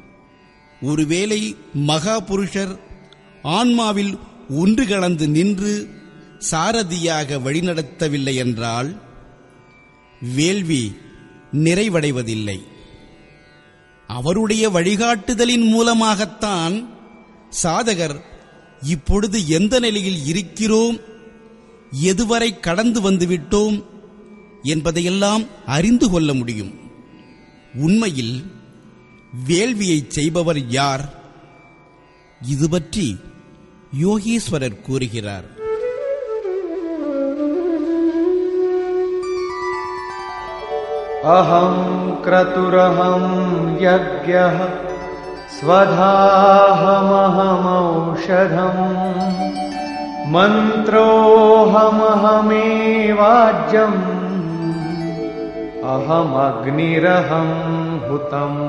ஒருவேளை மகா புருஷர் ஆன்மாவில் ஒன்று கலந்து நின்று சாரதியாக வழிநடத்தவில்லை என்றால் வேள்வி நிறைவடைவதில்லை. அவருடைய வழிகாட்டுதலின் மூலமாகத்தான் சாதகர் இப்பொழுது எந்த நிலையில் இருக்கிறோம், எதுவரை கடந்து வந்துவிட்டோம் என்பதையெல்லாம் அறிந்து கொள்ள முடியும். உண்மையில் வேள்வியை செய்பவர் யார்? இது பற்றி யோகேஸ்வரர் கூறுகிறார். அஹம் க்ரதுரஹம் யக்ஞः ஸ்வதாஹமஹமௌஷதம் மந்த்ரோஹமஹமேவாஜ்யம் அஹம் அக்னிரஹம் ஹுதம்.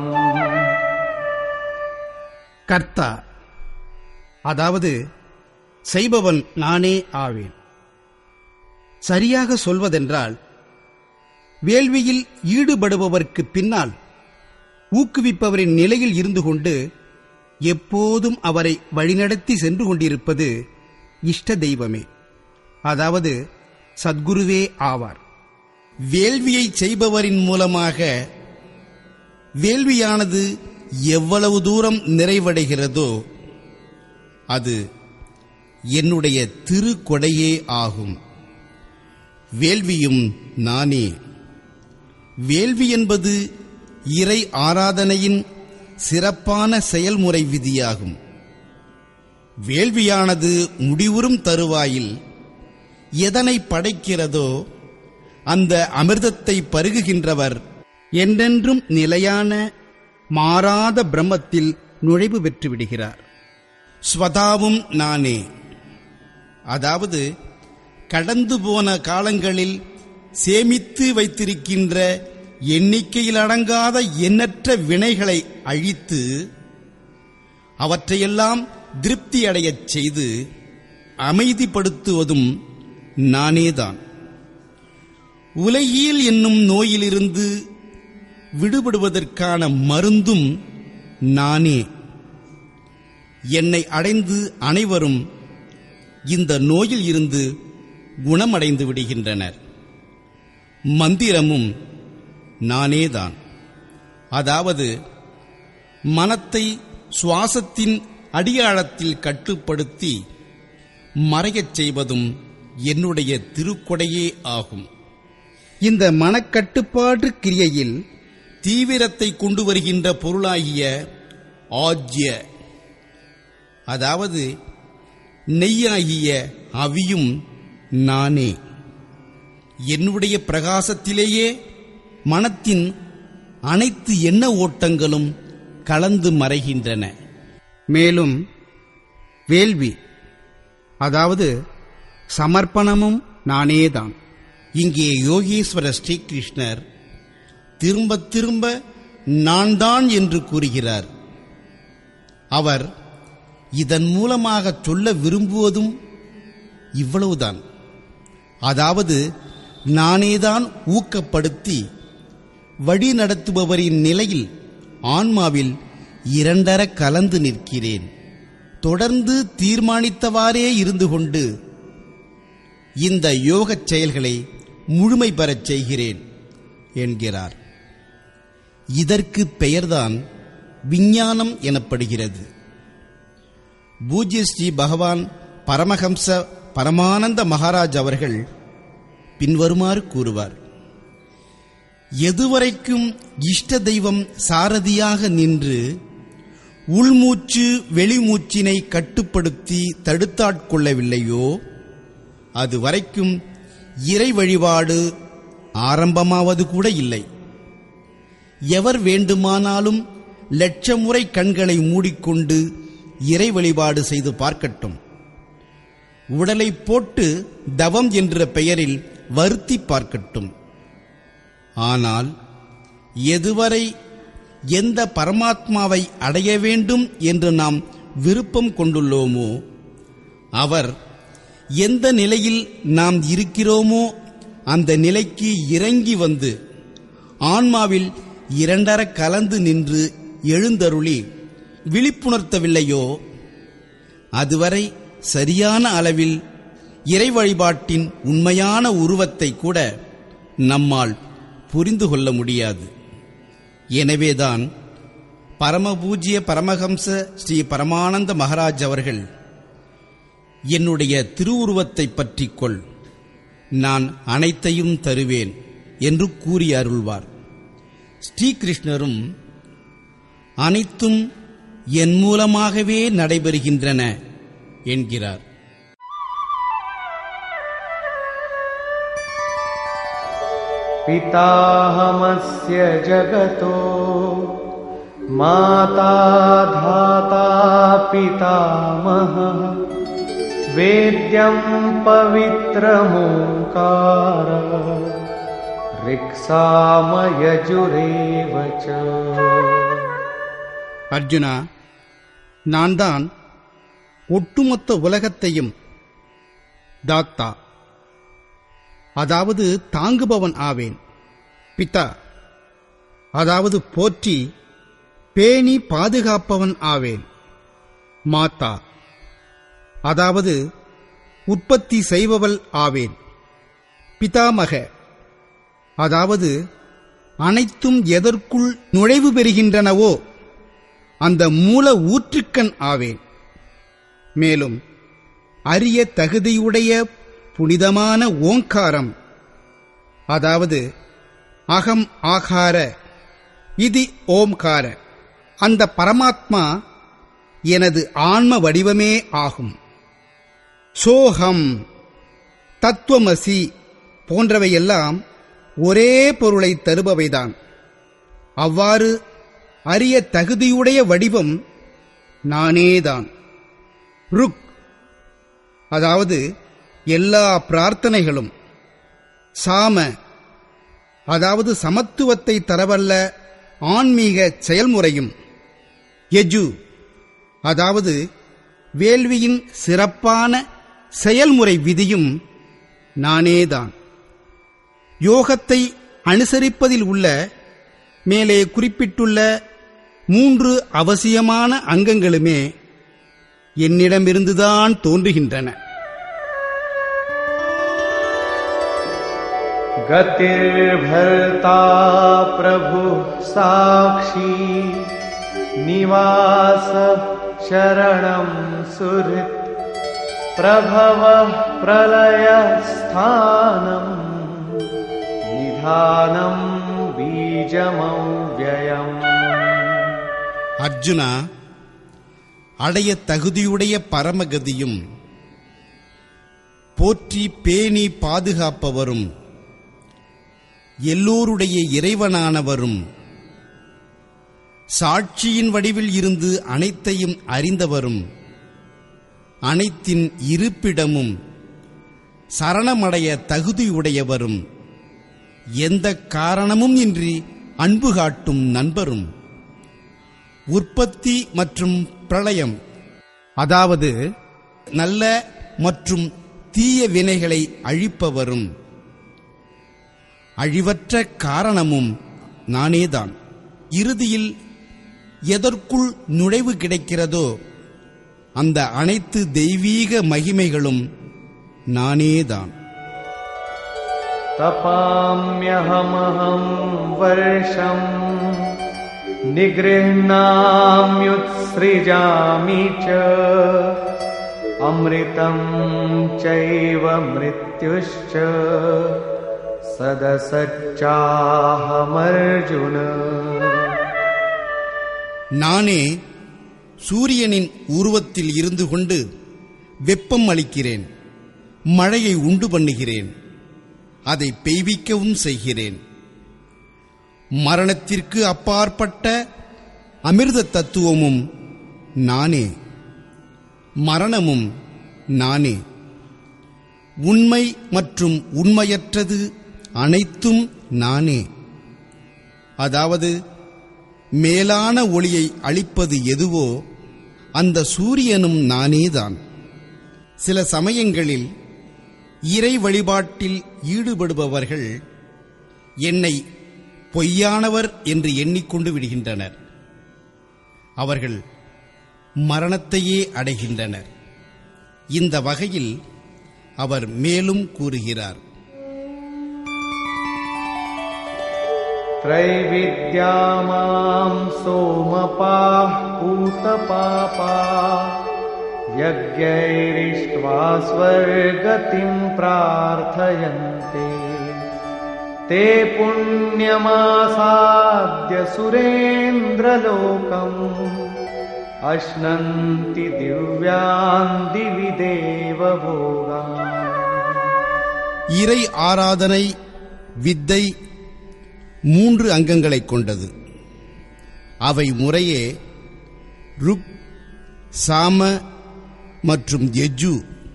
கர்த்தா, அதாவது செய்பவன் நானே ஆவேன். சரியாக சொல்வதென்றால் வேள்வியில் ஈடுபடுபவர்க்கு பின்னால் ஊக்குவிப்பவரின் நிலையில் இருந்து கொண்டு எப்போதும் அவரை வழிநடத்தி சென்று கொண்டிருப்பது இஷ்ட தெய்வமே, அதாவது சத்குருவே ஆவார். வேள்வியை செய்பவரின் மூலமாக வேள்வியானது எவ்வளவு தூரம் நிறைவடைகிறதோ அது என்னுடைய திருக்கொடையே ஆகும். வேள்வியும் நானே. வேள்வி என்பது இறை ஆராதனையின் சிறப்பான செயல்முறை விதியாகும். வேள்வியானது முடிவுறும் தருவாயில் எதனை படைக்கிறதோ அந்த அமிர்தத்தை பருகுகின்றவர் என்றென்றும் நிலையான மாறாத பிரம்மத்தில் நுழைவு பெற்று விடுகிறார். ஸ்வதாவும் நானே, அதாவது கடந்து போன காலங்களில் சேமித்து வைத்திருக்கின்ற எண்ணிக்கையில் அடங்காத எண்ணற்ற வினைகளை அழித்து அவற்றையெல்லாம் திருப்தியடையச் செய்து அமைதிப்படுத்துவதும் நானேதான். உலகியல் என்னும் நோயிலிருந்து விடுபடுவதற்கான மருந்தும் நானே. என்னை அடைந்து அனைவரும் இந்த நோயில் இருந்து குணமடைந்து விடுகின்றனர். மந்திரமும் நானேதான். அதாவது மனத்தை சுவாசத்தின் அடியாழத்தில் கட்டுப்படுத்தி மறையச் செய்வதும் என்னுடைய திருக்கொடையே ஆகும். இந்த மனக்கட்டுப்பாட்டு கிரியையில் தீவிரத்தை கொண்டு வருகின்ற பொருளாகிய ஆஜ்ய, அதாவது நெய்யாகிய அவியும் நானே. என்னுடைய பிரகாசத்திலேயே மனத்தின் அனைத்து எண்ண ஓட்டங்களும் கலந்து மறைகின்றன. மேலும் வேள்வி, அதாவது சமர்ப்பணமும் நானேதான். இங்கே யோகீஸ்வர ஸ்ரீகிருஷ்ணர் திரும்ப திரும்ப நான் தான் என்று கூறுகிறார். அவர் இதன் மூலமாக சொல்ல விரும்புவதும் இவ்வளவுதான். அதாவது நானேதான் ஊக்கப்படுத்தி வழி நடத்துபவரின் நிலையில் ஆன்மாவில் இரண்டர கலந்து நிற்கிறேன். தொடர்ந்து தீர்மானித்தவாறே இருந்து கொண்டு இந்த யோகச் செயல்களை முழுமை பெறச் செய்கிறேன் என்கிறார். இதற்கு பெயர்தான் விஞ்ஞானம் எனப்படுகிறது. பூஜ்ய ஸ்ரீ பகவான் பரமஹம்ச பரமானந்த மகாராஜ் அவர்கள் பின்வருமாறு கூறுவார்: எதுவரைக்கும் இஷ்ட தெய்வம் சாரதியாக நின்று உள்மூச்சு வெளிமூச்சினை கட்டுப்படுத்தி தடுத்தாட்கொள்ளவில்லையோ அதுவரைக்கும் இறை வழிபாடு ஆரம்பமாவது கூட இல்லை. எவர் வேண்டுமானாலும் லட்சம் முறை கண்களை மூடிக்கொண்டு இறை வழிபாடு செய்து பார்க்கட்டும். உடலை போட்டு தவம் என்ற பெயரில் வருத்தி பார்க்கட்டும். ஆனால் எதுவரை எந்த பரமாத்மாவை அடைய வேண்டும் என்று நாம் விருப்பம் கொண்டுள்ளோமோ அவர் எந்த நிலையில் நாம் இருக்கிறோமோ அந்த நிலைக்கு இறங்கி வந்து ஆன்மாவில் இரண்டர கலந்து நின்று எழுந்தருளி விழிப்புணர்த்தவில்லையோ அதுவரை சரியான அளவில் இறை வழிபாட்டின் உண்மையான உருவத்தை கூட நம்மால் புரிந்து கொள்ள முடியாது. எனவேதான் பரமபூஜ்ய பரமஹம்ச ஸ்ரீ பரமானந்த மகாராஜ் அவர்கள் என்னுடைய திருவுருவத்தை பற்றிக்கொள், நான் அனைத்தையும் தருவேன் என்று கூறி அருள்வார். ஸ்ரீகிருஷ்ணரும் அனைத்தும் என் மூலமாகவே நடைபெறுகின்றன என்கிறார். பிதாஹமஸ்ய ஜகதோ மாதா தாதா பிதாமஹ வேத்யம் பவித்ரமோங்கார ரிக்ஸாமயஜுரேவ ச. அர்ஜுனா, நான் தான் ஒட்டுமொத்த உலகத்தையும் தாத்தா, அதாவது தாங்குபவன் ஆவேன். பிதா, அதாவது போற்றி பேணி பாதுகாப்பவன் ஆவேன். மாதா, அதாவது உற்பத்தி செய்பவள் ஆவேன். பிதாமக, அதாவது அனைத்தும் எதற்குள் நுழைவு பெறுகின்றனவோ அந்த மூல ஊற்றுக்கண் ஆவேன். மேலும் அரிய தகுதியுடைய புனிதமான ஓங்காரம், அதாவது அகம் ஆகார இதி ஓம்கார, அந்த பரமாத்மா எனது ஆன்ம வடிவமே ஆகும். சோகம், தத்துவமசி போன்றவையெல்லாம் ஒரே பொருளை தருபவைதான். அவ்வாறு அரிய தகுதியுடைய வடிவம் நானேதான். ருக், அதாவது எல்லா பிரார்த்தனைகளும். சாம, அதாவது சமத்துவத்தை தரவல்ல ஆன்மீக செயல்முறையும். யஜு, அதாவது வேள்வியின் சிறப்பான செயல்முறை விதியும் நானேதான். யோகத்தை அனுசரிப்பதில் உள்ள மேலே குறிப்பிட்டுள்ள 3 அவசியமான அங்கங்களுமே என்னிடமிருந்துதான் தோன்றுகின்றன. गतिर्भर्ता प्रभु साक्षी निवास शरणं सुहृत् प्रभव प्रलय स्थानं निधानं बीजमव्ययम्. அர்ஜுனா, அடைய தகுதியுடைய பரமகதியும் போற்றி பேணி பாதுகாப்பவரும் எல்லோருடைய இறைவனானவரும் சாட்சியின் வடிவில் இருந்து அனைத்தையும் அறிந்தவரும் அனைத்தின் இருப்பிடமும் சரணமடைய தகுதியுடையவரும் எந்த காரணமும் இன்றி அன்பு காட்டும் நண்பரும் உற்பத்தி மற்றும் பிரளயம், அதாவது நல்ல மற்றும் தீய வினைகளை அழிப்பவரும் அழிவற்ற காரணமும் நானேதான். இறுதியில் எதற்குள் நுழைவு கிடைக்கிறதோ அந்த அனைத்து தெய்வீக மகிமைகளும் நானேதான். தபாம்யஹமஹம் வர்ஷம் நிக்ருஹ்ணாம்யுத்ஸ்ருஜாமி ச அம்ரிதம் சைவ மிருத்யுஷ்ச சதசச்சாஹமர்ஜுன. நானே சூரியனின் உருவத்தில் இருந்து கொண்டு வெப்பம் அளிக்கிறேன், மழையை உண்டு பண்ணுகிறேன், அதை பெய்விக்கவும் செய்கிறேன். மரணத்திற்கு அப்பாற்பட்ட அமிர்த தத்துவமும் நானே, மரணமும் நானே. உண்மை மற்றும் உண்மையற்றது அனைத்தும் நானே. அதாவது மேலான ஒளியை அளிப்பது எதுவோ அந்த சூரியனும் நானேதான். சில சமயங்களில் இறை வழிபாட்டில் ஈடுபடுபவர்கள் என்னை பொய்யானவர் என்று எண்ணிக்கொண்டு விடுகின்றனர். அவர்கள் மரணத்தையே அடைகின்றனர். இந்த வகையில் அவர் மேலும் கூறுகிறார், த்ரைவித்யாமாம் சோமபாः பூதபாபா யக்ஞைரிஷ்ட்வா ஸ்வர்கதிம் பிரார்த்தயந்தே தே புண்ணியமாசாத்ய சுரேந்திரலோகம் அஷ்னந்தி திவ்யான் திவி தேவபோகான். இறை ஆராதனை வித்தை 3 அங்கங்களைக் கொண்டது. அவை முறையே ருக், சாம மற்றும் யஜு.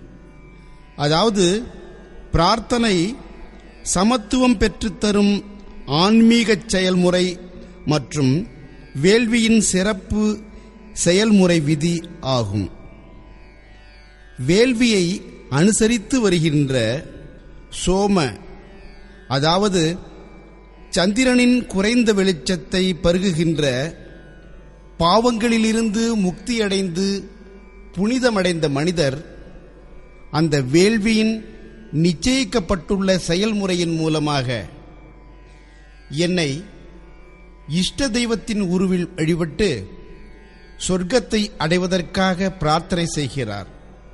அதாவது பிரார்த்தனை சமத்துவம் பெற்றுத்தரும் ஆன்மீகச் செயல்முறை மற்றும் வேள்வியின் சிறப்பு செயல்முறை விதி ஆகும். வேள்வியை அனுசரித்து வருகின்ற சோம, அதாவது சந்திரனின் குறைந்த வெளிச்சத்தை பருகுகின்ற பாவங்களிலிருந்து முக்தியடைந்து புனிதமடைந்த மனிதர் அந்த வேள்வியின் நிச்சயிக்கப்பட்டுள்ள செயல்முறையின் மூலமாக என்னை இஷ்ட தெய்வத்தின் உருவில் வழிபட்டு சொர்க்கத்தை அடைவதற்காக பிரார்த்தனை செய்கிறார்.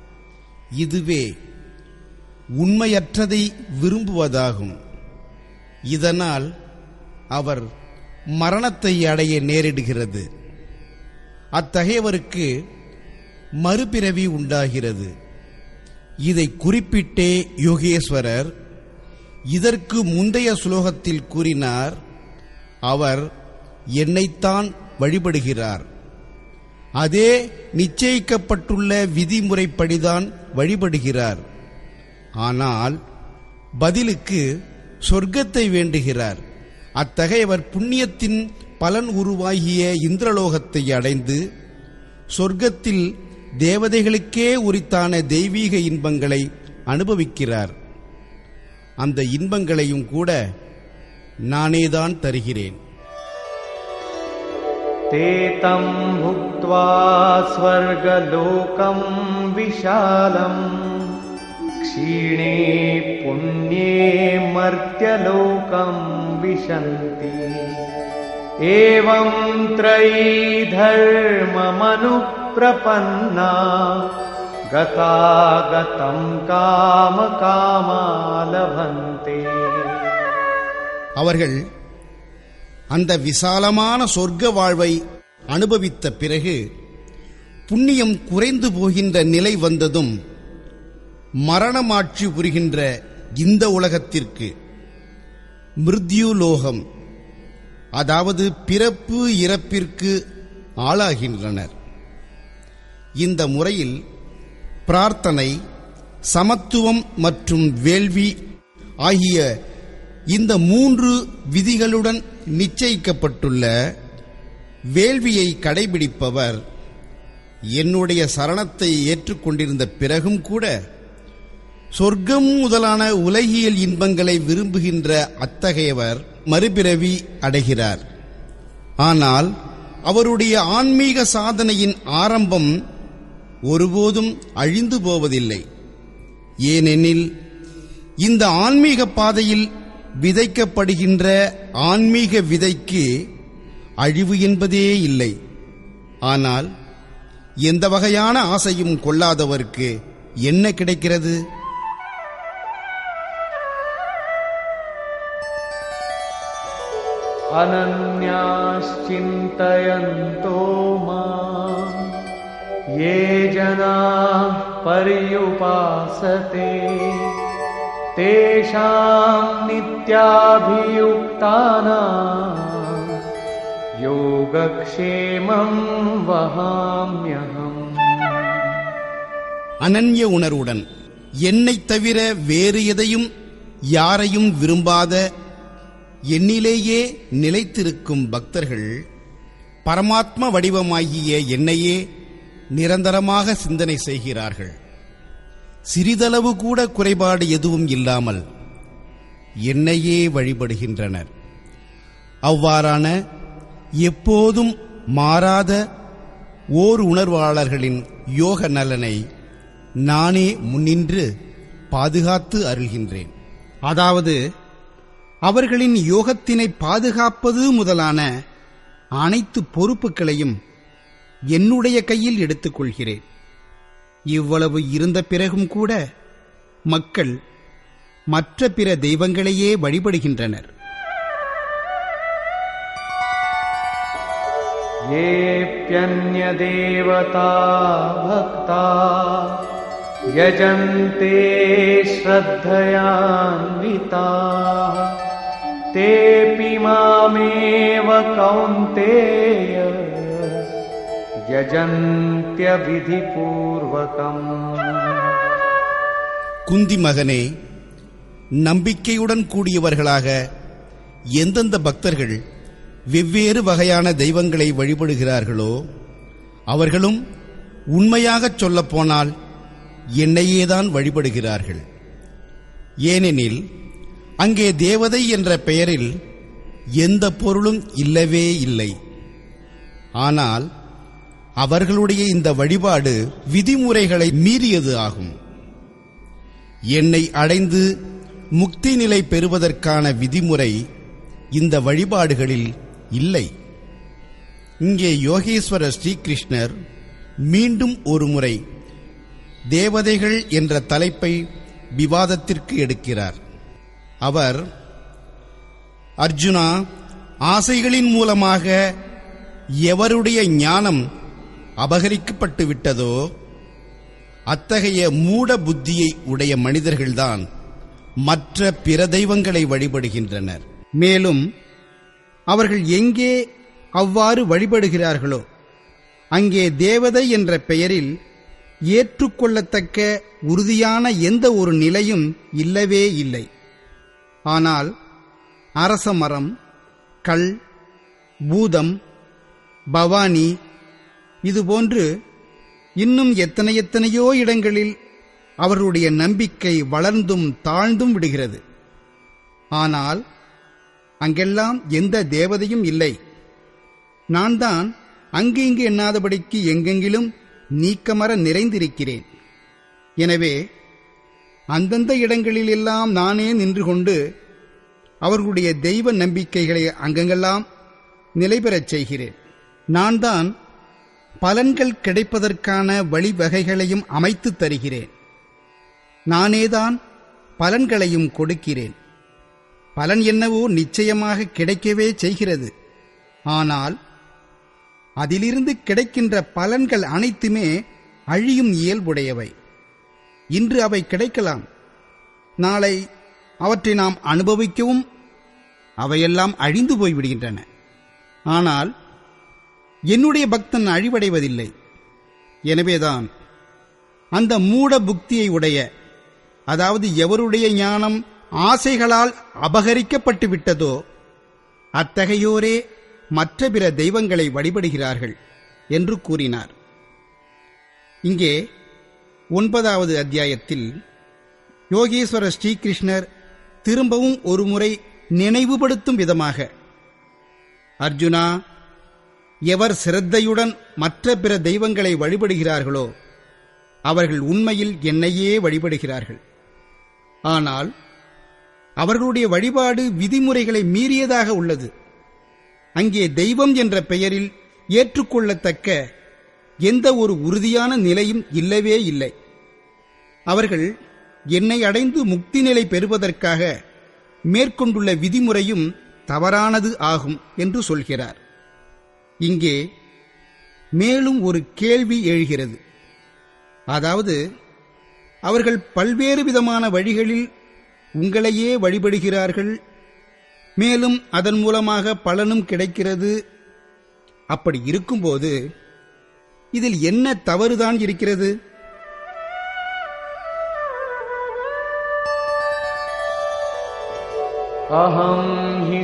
இதுவே உண்மையற்றதை விரும்புவதாகும். இதனால் அவர் மரணத்தை அடைய நேரிடுகிறது. அத்தகையவருக்கு மறுபிறவி உண்டாகிறது. இதை குறிப்பிட்டே யோகேஸ்வரர் இதற்கு முந்தைய ஸ்லோகத்தில் கூறினார், அவர் என்னைத்தான் வழிபடுகிறார், அதே நிச்சயிக்கப்பட்டுள்ள விதிமுறைப்படிதான் வழிபடுகிறார். ஆனால் பதிலுக்கு சொர்க்கத்தை வேண்டுகிறார். அத்தகையவர் புண்ணியத்தின் பலன் உருவாகிய இந்திரலோகத்தை அடைந்து சொர்க்கத்தில் தேவதைகளுக்கே உரித்தான தெய்வீக இன்பங்களை அனுபவிக்கிறார். அந்த இன்பங்களையும் கூட நானேதான் தருகிறேன். தேதம் புக்த்வா ஸ்வர்கலோகம் விஷாலம் क्षीणे पुण्ये मर्त्यलोकं विशन्ति एवं त्रयी धर्ममनुप्रपन्ना गतागतं कामकामा लभन्ते. அவர்கள் அந்த விசாலமான சொர்க்க வாழ்வை அனுபவித்த பிறகு புண்ணியம் குறைந்து போகின்ற நிலை வந்ததும் மரணமாட்சி புரிகின்ற இந்த உலகத்திற்கு மிருத்யுலோகம், அதாவது பிறப்பு இறப்பிற்கு ஆளாகின்றனர். இந்த முறையில் பிரார்த்தனை, சமத்துவம் மற்றும் வேள்வி ஆகிய இந்த 3 விதிகளுடன் நிச்சயிக்கப்பட்டுள்ள வேள்வியை கடைபிடிப்பவர் என்னுடைய சரணத்தை ஏற்றுக்கொண்டிருந்த பிறகும் கூட சொர்க்கம் முதலான உலகியல் இன்பங்களை விரும்புகின்ற அத்தகையவர் மறுபிறவி அடைகிறார். ஆனால் அவருடைய ஆன்மீக சாதனையின் ஆரம்பம் ஒருபோதும் அழிந்து போவதில்லை. ஏனெனில் இந்த ஆன்மீக பாதையில் விதைக்கப்படுகின்ற ஆன்மீக விதைக்கு அழிவு என்பதே இல்லை. ஆனால் எந்த வகையான ஆசையும் கொள்ளாதவருக்கு என்ன கிடைக்கிறது? अनन्याश्चिन्तयन्तो मां ये जनाः पर्युपासते तेषां नित्याभियुक्तानां योगक्षेमं वहाम्यहम्. அனன்ய உணர்வுடன் என்னைத் தவிர வேறு எதையும் யாரையும் விரும்பாத என்னிலேயே நிலைத்திருக்கும் பக்தர்கள் பரமாத்ம வடிவமாகிய என்னையே நிரந்தரமாக சிந்தனை செய்கிறார்கள். சிறிதளவு கூட குறைபாடு எதுவும் இல்லாமல் என்னையே வழிபடுகின்றனர். அவ்வாறான எப்போதும் மாறாத ஓர் உணர்வாளர்களின் யோக நலனை நானே முன்னின்று பாதுகாத்து அருள்கின்றேன். அதாவது அவர்களின் யோகத்தினை பாதுகாப்பது முதலான அனைத்து பொறுப்புகளையும் என்னுடைய கையில் எடுத்துக்கொள்கிறேன். இவ்வளவு இருந்த பிறகும் கூட மக்கள் மற்ற பிற தெய்வங்களையே வழிபடுகின்றனர். येऽप्यन्यदेवता भक्ता यजन्ते श्रद्धयान्विताः तेऽपि मामेव कौन्तेय यजन्त्यविधिपूर्वकम्. குந்தி மகனே, நம்பிக்கையுடன் கூடியவர்களாக எந்தெந்த பக்தர்கள் வெவ்வேறு வகையான தெய்வங்களை வழிபடுகிறார்களோ அவர்களும் உண்மையாகச் சொல்லப்போனால் என்னையேதான் வழிபடுகிறார்கள். ஏனெனில் அங்கே தேவதை என்ற பெயரில் எந்த பொருளும் இல்லவே இல்லை. ஆனால் அவர்களுடைய இந்த வழிபாடு விதிமுறைகளை மீறியது ஆகும். என்னை அடைந்து முக்தி நிலை பெறுவதற்கான விதிமுறை இந்த வழிபாடுகளில் இல்லை. இங்கே யோகேஸ்வரர் ஸ்ரீகிருஷ்ணர் மீண்டும் ஒரு முறை தேவதைகள் என்ற தலைப்பை விவாதத்திற்கு எடுக்கிறார். அவர், அர்ஜுனா, ஆசைகளின் மூலமாக எவருடைய ஞானம் அபகரிக்கப்பட்டு விட்டதோ அத்தகைய மூட புத்தியை உடைய மனிதர்கள்தான் மற்ற பிற தெய்வங்களை வழிபடுகின்றனர். மேலும் அவர்கள் எங்கே அவ்வாறு வழிபடுகிறார்களோ அங்கே தேவதை என்ற பெயரில் ஏற்றுக்கொள்ளத்தக்க உறுதியான எந்த ஒரு நிலையும் இல்லவே இல்லை. ஆனால் அரச மரம், கல், பூதம், பவானி இதுபோன்று இன்னும் எத்தனையோ இடங்களில் அவர்களுடைய நம்பிக்கை வளர்ந்தும் தாழ்ந்தும் விடுகிறது. ஆனால் அங்கெல்லாம் எந்த தேவதையும் இல்லை. நான் தான் அங்கு இங்கு எண்ணாதபடிக்கு எங்கெங்கிலும் நீக்கமர நிறைந்திருக்கிறேன். எனவே அந்தந்த இடங்களிலெல்லாம் நானே நின்று கொண்டு அவர்களுடைய தெய்வ நம்பிக்கைகளை அங்கங்கெல்லாம் நிலைபெறச் செய்கிறேன். நான் தான் பலன்கள் கிடைப்பதற்கான வழிவகைகளையும் அமைத்துத் தருகிறேன். நானேதான் பலன்களையும் கொடுக்கிறேன். பலன் என்னவோ நிச்சயமாக கிடைக்கவே செய்கிறது. ஆனால் அதிலிருந்து கிடைக்கின்ற பலன்கள் அனைத்துமே அழியும் இயல்புடையவை. இன்று அவை கிடைக்கலாம், நாளை அவற்றை நாம் அனுபவிக்கவும் அவையெல்லாம் அழிந்து போய்விடுகின்றன. ஆனால் என்னுடைய பக்தன் அழிவடைவதில்லை. எனவேதான் அந்த மூட புக்தியை உடைய, அதாவது எவருடைய ஞானம் ஆசைகளால் அபகரிக்கப்பட்டு விட்டதோ அத்தகையோரே மற்ற பிற தெய்வங்களை வழிபடுகிறார்கள் என்று கூறினார். இங்கே 9வது அத்தியாயத்தில் யோகேஸ்வர ஸ்ரீகிருஷ்ணர் திரும்பவும் ஒருமுறை நினைவுபடுத்தும் விதமாக, அர்ஜுனா, எவர் சிரத்தையுடன் மற்ற பிற தெய்வங்களை வழிபடுகிறார்களோ அவர்கள் உண்மையில் என்னையே வழிபடுகிறார்கள். ஆனால் அவர்களுடைய வழிபாடு விதிமுறைகளை மீறியதாக உள்ளது. அங்கே தெய்வம் என்ற பெயரில் ஏற்றுக்கொள்ளத்தக்க எந்த ஒரு உறுதியான நிலையும் இல்லவே இல்லை. அவர்கள் என்னை அடைந்து முக்தி நிலை பெறுவதற்காக மேற்கொண்டுள்ள விதிமுறையும் தவறானது ஆகும் என்று சொல்கிறார். இங்கே மேலும் ஒரு கேள்வி எழுகிறது. அதாவது, அவர்கள் பல்வேறு விதமான வழிகளில் உங்களையே வழிபடுகிறார்கள், மேலும் அதன் மூலமாக பலனும் கிடைக்கிறது. அப்படி இருக்கும்போது இதில் என்ன தவறுதான் இருக்கிறது? அஹம் ஹி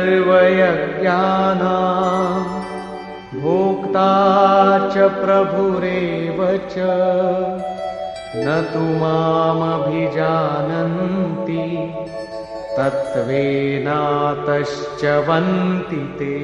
சர்வயஜ்ஞானாம் போக்தா ச பிரபுரேவ ச ந து மாம் அபிஜானந்தி தத்வேனாதஸ்ச வந்தி தே.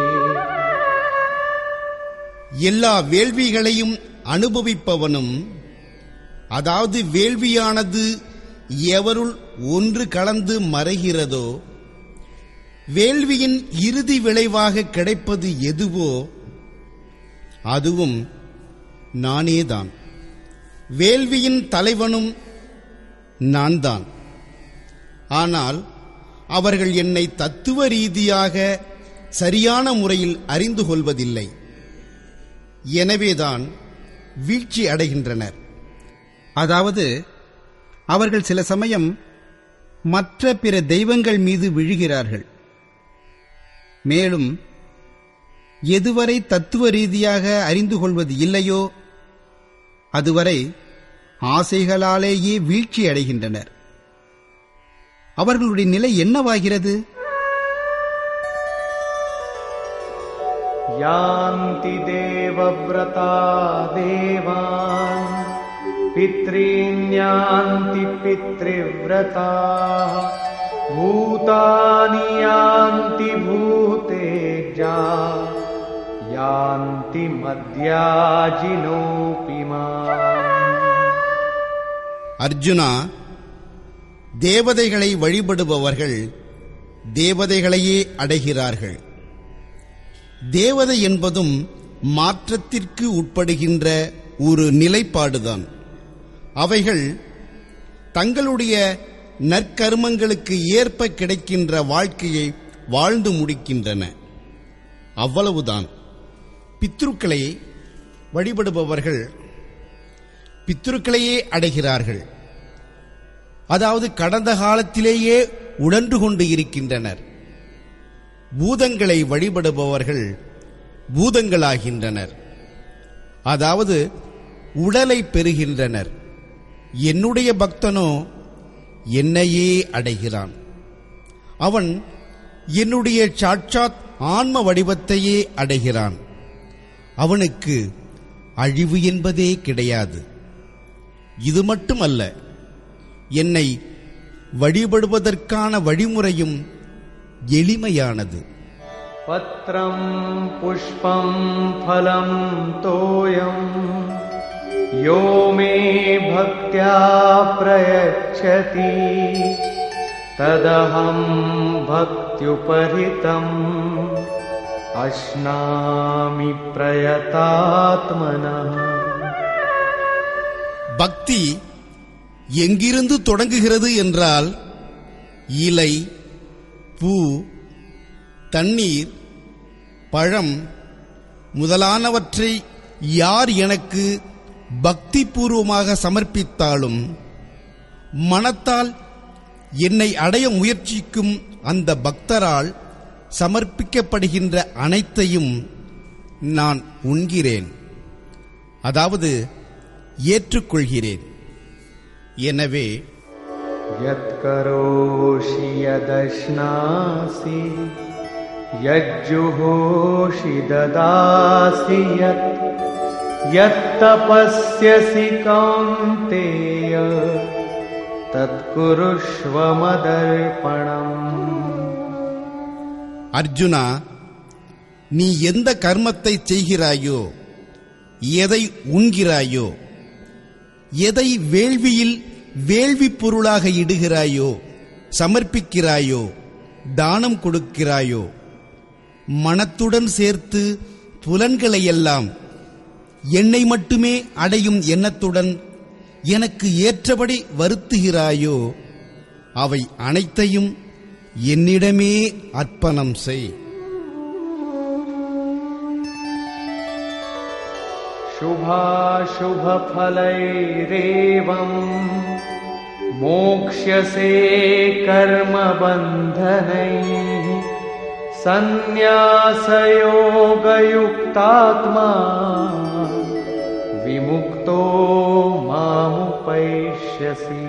எல்லா வேள்விகளையும் அனுபவிப்பவனும், அதாவது வேள்வியானது எவருள் ஒன்று கலந்து மறைகிறதோ, வேள்வியின் இறுதி விளைவாக கிடைப்பது எதுவோ அதுவும் நானேதான். வேள்வியின் தலைவனும் நான்தான். ஆனால் அவர்கள் என்னை தத்துவ ரீதியாக சரியான முறையில் அறிந்து கொள்வதில்லை. எனவேதான் வீழ்ச்சி அடைகின்றனர். அதாவது அவர்கள் சில சமயம் மற்ற பிற தெய்வங்கள் மீது விழுகிறார்கள். மேலும் எதுவரை தத்துவ ரீதியாக அறிந்து கொள்வது இல்லையோ அதுவரை ஆசைகளாலேயே வீழ்ச்சி அடைகின்றனர். அவர்களுடைய நிலை என்னவாகிறது? யாந்தி தேவவ்ரதா தேவான் பித்ரீன்யாந்தி பித்ருவ்ரதா பூதானி யாந்தி பூதேஜா யாந்தி மத்யாஜினோபிமா. அர்ஜுனா, தேவதைகளை வழிபடுபவர்கள் தேவதைகளையே அடைகிறார்கள். தேவதை என்பதும் மாற்றத்திற்கு உட்படுகின்ற ஒரு நிலைப்பாடுதான். அவைகள் தங்களுடைய நற்கர்மங்களுக்கு ஏற்ப கிடைக்கின்ற வாழ்க்கையை வாழ்ந்து முடிக்கின்றன. அவ்வளவுதான். பித்ருக்களை வழிபடுபவர்கள் பித்ருக்களையே அடைகிறார்கள். அதாவது கடந்த காலத்திலேயே உழன்று கொண்டு இருக்கின்றனர். பூதங்களை வழிபடுபவர்கள் பூதங்களாகின்றனர். அதாவது உடலை பெறுகின்றனர். என்னுடைய பக்தனோ என்னையே அடைகிறான். அவன் என்னுடைய சாட்சாத் ஆன்ம வடிவத்தையே அடைகிறான். அவனுக்கு அழிவு என்பதே கிடையாது. இது மட்டுமல்ல, என்னை வழிபடுவதற்கான வழிமுறையும் எளிமையானது. பத்ரம் புஷ்பம் ஃபலம் தோயம் यो मे भक्त्या प्रयच्छति तदहं भक्त्युपहृतम् अश्नामि प्रयतात्मनः. பக்தி எங்கிருந்து தொடங்குகிறது என்றால், இலை, பூ, தண்ணீர், பழம் முதலானவற்றை யார் எனக்கு பக்தி பூர்வமாக சமர்ப்பித்தாலும், மனத்தால் என்னை அடைய முயற்சிக்கும் அந்த பக்தரால் சமர்ப்பிக்கப்படுகின்ற அனைத்தையும் நான் உண்கிறேன், அதாவது ஏற்றுக்கொள்கிறேன். எனவே யத்கரோஷி யதஷ்னாசி யஜ்ஜுஹோஷி ததாசி யத்தபஸ்யசி கௌந்தேய தத்குருஷ்வ மதர்ப்பணம். அர்ஜுனா, நீ எந்த கர்மத்தை செய்கிறாயோ, எதை உண்கிறாயோ, எதை வேள்வியில் வேள்வி பொருளாக இடுகிறாயோ, சமர்ப்பிக்கிறாயோ, தானம் கொடுக்கிறாயோ, மனத்துடன் சேர்த்து புலன்களையெல்லாம் என்னை மட்டுமே அடையும் எண்ணத்துடன் எனக்கு ஏற்றபடி வருத்துகிறாயோ, அவை அனைத்தையும் என்னிடமே அர்ப்பணம் செய். शुभाशुभफलैरेवम् मोक्ष्यसे कर्मबन्धनैः सन्न्यासयोगयुक्तात्मा विमुक्तो मामुपैष्यसि.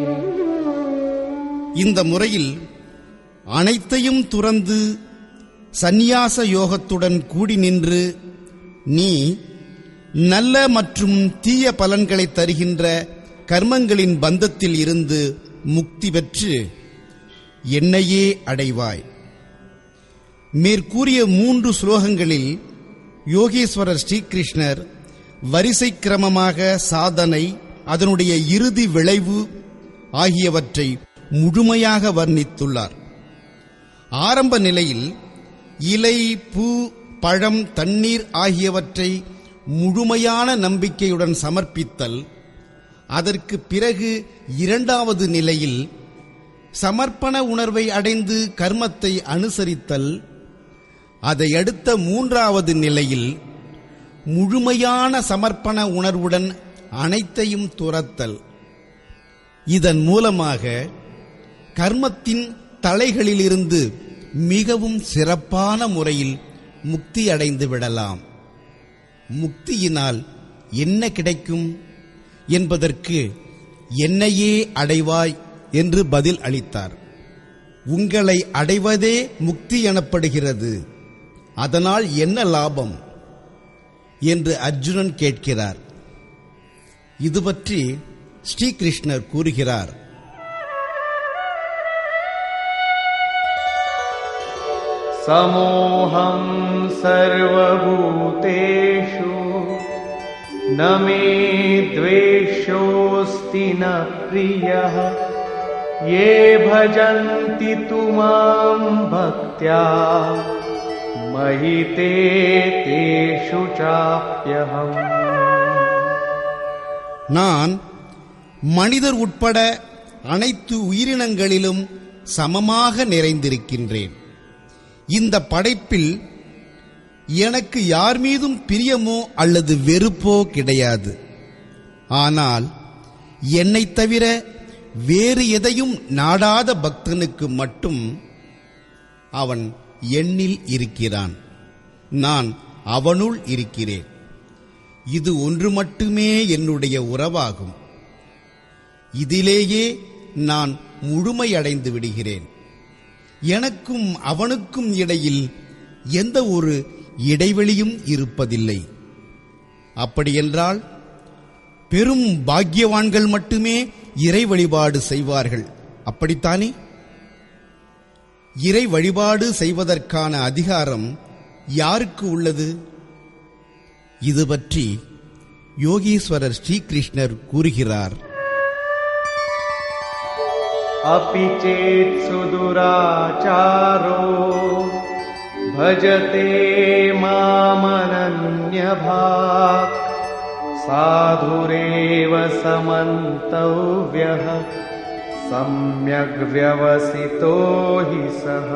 இந்த முறையில் அனைத்தையும் துறந்து சந்நியாச யோகத்துடன் கூடி நின்று நீ நல்ல மற்றும் தீய பலன்களை தருகின்ற கர்மங்களின் பந்தத்தில் இருந்து முக்தி பெற்று என்னையே அடைவாய். மேற்கூறிய 3 ஸ்லோகங்களில் யோகேஸ்வரர் ஸ்ரீகிருஷ்ணர் வரிசை கிரமமாக சாதனை, அதனுடைய இறுதி விளைவு ஆகியவற்றை முழுமையாக வர்ணித்துள்ளார். ஆரம்ப நிலையில் இலை, பூ, பழம், தண்ணீர் ஆகியவற்றை முழுமையான நம்பிக்கையுடன் சமர்ப்பித்தல், அதற்கு பிறகு இரண்டாவது நிலையில் சமர்ப்பண உணர்வை அடைந்து கர்மத்தை அனுசரித்தல், அதையடுத்த மூன்றாவது நிலையில் முழுமையான சமர்ப்பண உணர்வுடன் அனைத்தையும் துறத்தல். இதன் மூலமாக கர்மத்தின் தலைகளிலிருந்து மிகவும் சிறப்பான முறையில் முக்தி அடைந்து விடலாம். முக்தியினால் என்ன கிடைக்கும் என்பதற்கு என்னையே அடைவாய் என்று பதில் அளித்தார். உங்களை அடைவதே முக்தி எனப்படுகிறது, அதனால் என்ன லாபம் என்று அர்ஜுனன் கேட்கிறார். இது பற்றி ஸ்ரீகிருஷ்ணர் கூறுகிறார். समोऽहं सर्वभूतेषु न मे द्वेषोऽस्ति न प्रियः ये भजन्ति तु मां भक्त्या मयि ते तेषु चाप्यहम्. நான் மனிதர் உட்பட அனைத்து உயிரினங்களிலும் சமமாக நிறைந்திருக்கின்றேன். இந்த படைப்பில் எனக்கு யார் மீதும் பிரியமோ அல்லது வெறுப்போ கிடையாது. ஆனால் என்னை தவிர வேறு எதையும் நாடாத பக்தனுக்கு மட்டும் அவன் என்னில் இருக்கிறான், நான் அவனுள் இருக்கிறேன். இது ஒன்று மட்டுமே என்னுடைய உறவாகும். இதிலேயே நான் முழுமையடைந்து விடுகிறேன். எனக்கும் அவனுக்கும் இடையில் எந்த ஒரு இடைவெளியும் இருப்பதில்லை. அப்படியென்றால் பெரும் பாக்கியவான்கள் மட்டுமே இறை வழிபாடு செய்வார்கள், அப்படித்தானே? இறை வழிபாடு செய்வதற்கான அதிகாரம் யாருக்கு உள்ளது? இது பற்றி யோகீஸ்வரர் ஸ்ரீகிருஷ்ணர் கூறுகிறார். अपि चेत् सुदुराचारो भजते मामनन्यभाक् साधुरेव समन्तव्यः सम्यग् व्यवसितो हि सः.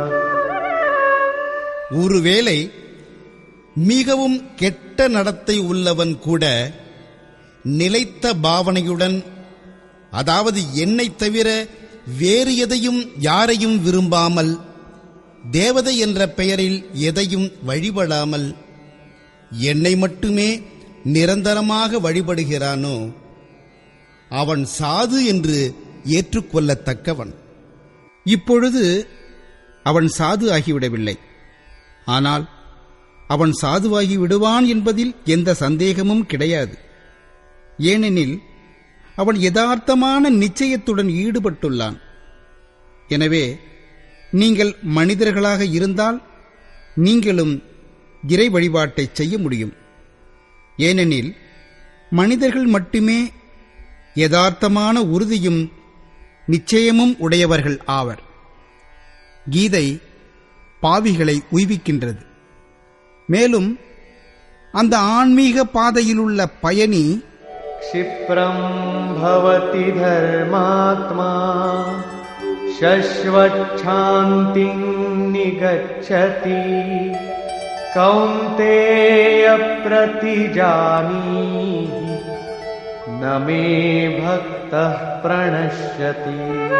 ஒருவேளை மிகவும் கெட்ட நடத்தை உள்ளவன் கூட நிலைத்த பாவனையுடன், அதாவது என்னை தவிர வேறு எதையும் யாரையும் விரும்பாமல், தேவதை என்ற பெயரில் எதையும் வழிபடாமல் என்னை மட்டுமே நிரந்தரமாக வழிபடுகிறானோ அவன் சாது என்று ஏற்றுக்கொள்ளத்தக்கவன். இப்பொழுது அவன் சாது ஆகிவிடவில்லை, ஆனால் அவன் சாதுவாகி விடுவான் என்பதில் எந்த சந்தேகமும் கிடையாது. ஏனெனில் அவன் யதார்த்தமான நிச்சயத்துடன் ஈடுபட்டுள்ளான். எனவே நீங்கள் மனிதர்களாக இருந்தால் நீங்களும் இறை வழிபாட்டை செய்ய முடியும். ஏனெனில் மனிதர்கள் மட்டுமே யதார்த்தமான உறுதியும் நிச்சயமும் உடையவர்கள் ஆவர். கீதை பாவிகளை உய்விக்கின்றது. மேலும் அந்த ஆன்மீக பாதையிலுள்ள பயணி क्षिप्रं भवति धर्मात्मा शश्वच्छान्तिं निगच्छति कौन्तेय प्रतिजानीहि न मे भक्तः प्रणश्यति.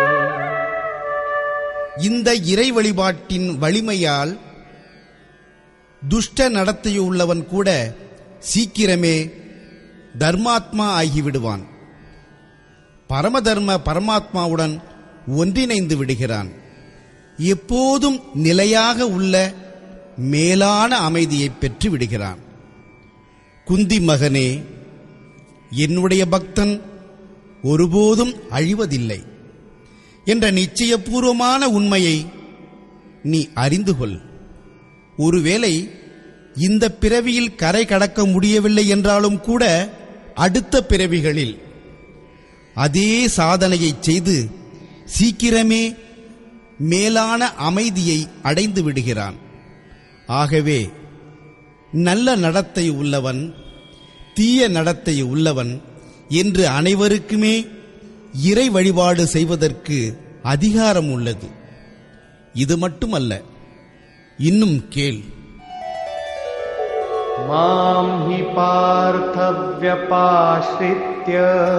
இந்த இறை வழிபாட்டின் வலிமையால் துஷ்ட நடத்தையுள்ளவன் கூட சீக்கிரமே தர்மாத்மா ஆகிவிடுவான். பரமதர்ம பரமாத்மாவுடன் ஒன்றிணைந்து விடுகிறான். எப்போதும் நிலையாக உள்ள மேலான அமைதியை பெற்று விடுகிறான். குந்தி மகனே, என்னுடைய பக்தன் ஒருபோதும் அழிவதில்லை என்ற நிச்சயபூர்வமான உண்மையை நீ அறிந்து கொள். ஒருவேளை இந்த பிறவியில் கரை கடக்க முடியவில்லை என்றாலும் கூட அடுத்த பிறவிகளில் அதே சாதனையை செய்து சீக்கிரமே மேலான அமைதியை அடைந்து விடுகிறான். ஆகவே நல்ல நடத்தை உள்ளவன், தீய நடத்தை உள்ளவன் என்று அனைவருக்குமே இறை வழிபாடு செய்வதற்கு அதிகாரம் உள்ளது. இது மட்டுமல்ல, இன்னும் கேள். मां हि पार्थव्यपाश्रित्य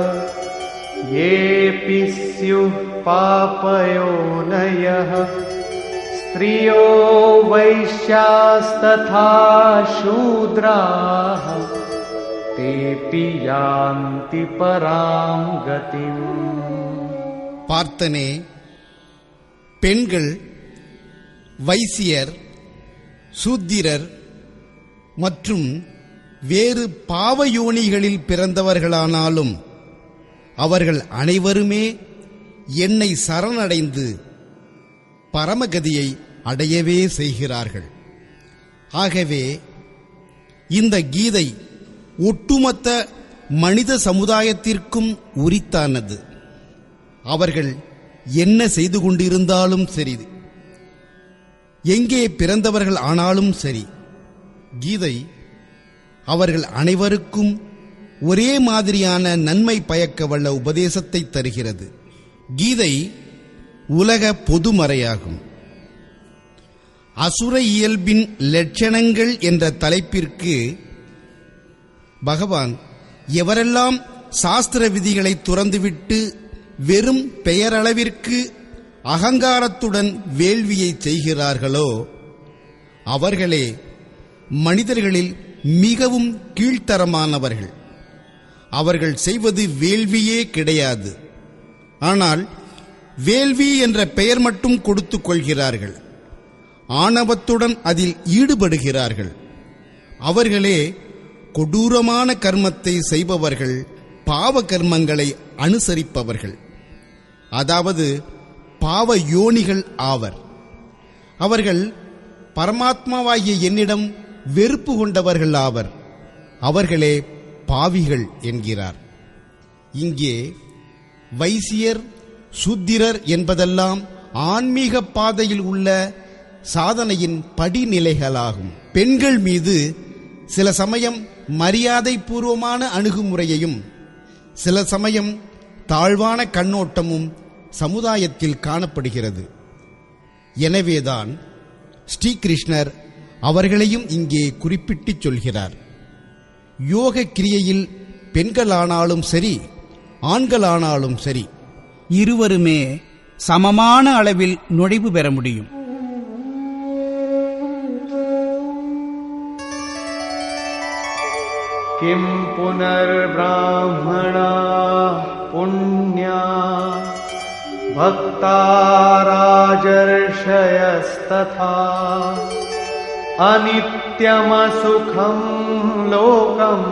येऽपि स्युः पापयोनयः स्त्रियो वैश्यास्तथा शूद्राः तेऽपि यान्ति परां गतिम्. பார்த்தனே, பெண்கள், வைசியர், சூத்திரர் மற்றும் வேறு பாவயோனிகளில் பிறந்தவர்களானாலும் அவர்கள் அனைவருமே என்னை சரணடைந்து பரமகதியை அடையவே செய்கிறார்கள். ஆகவே இந்த கீதை ஒட்டுமொத்த மனித சமுதாயத்திற்கும் உரித்தானது. அவர்கள் என்ன செய்து கொண்டிருந்தாலும் சரி, எங்கே பிறந்தவர்கள் ஆனாலும் சரி, கீதை அவர்கள் அனைவருக்கும் ஒரே மாதிரியான நன்மை பயக்க வல்ல உபதேசத்தை தருகிறது. கீதை உலக பொதுமறையாகும். அசுர இயல்பின் லட்சணங்கள் என்ற தலைப்பிற்கு பகவான் எவரெல்லாம் சாஸ்திர விதிகளை துறந்துவிட்டு வெறும் பெயரளவிற்கு அகங்காரத்துடன் வேள்வியை செய்கிறார்களோ அவர்களே மனிதர்களில் மிகவும் கீழ்த்தரமானவர்கள். அவர்கள் செய்வது வேள்வியே கிடையாது, ஆனால் வேள்வி என்ற பெயர் மட்டும் கொடுத்துக் கொள்கிறார்கள். ஆணவத்துடன் அதில் ஈடுபடுகிறார்கள். அவர்களே கொடூரமான கர்மத்தை செய்பவர்கள், பாவ கர்மங்களை அனுசரிப்பவர்கள், அதாவது பாவ யோனிகள் ஆவர். அவர்கள் பரமாத்மாவாகிய என்னிடம் வெறுப்பு கொண்டவர்கள் ஆவர். அவர்களே பாவிகள் என்கிறார். இங்கே வைசியர் சூத்திரர் என்பதெல்லாம் ஆன்மீக பாதையில் உள்ள சாதனையின் படிநிலைகளாகும். பெண்கள் மீது சில சமயம் மரியாதை பூர்வமான அணுகுமுறையையும் சில சமயம் தாழ்வான கண்ணோட்டமும் சமுதாயத்தில் காணப்படுகிறது. எனவேதான் ஸ்ரீகிருஷ்ணர் அவர்களையும் இங்கே குறிப்பிட்டுச் சொல்கிறார். யோக கிரியையில் பெண்களானாலும் சரி, ஆண்களானாலும் சரி, இருவருமே சமமான அளவில் நுழைவு பெற முடியும். किं पुनर्ब्राह्मणा पुण्या भक्ता राजर्षयस्तथा अनित्यमसुखं लोकम्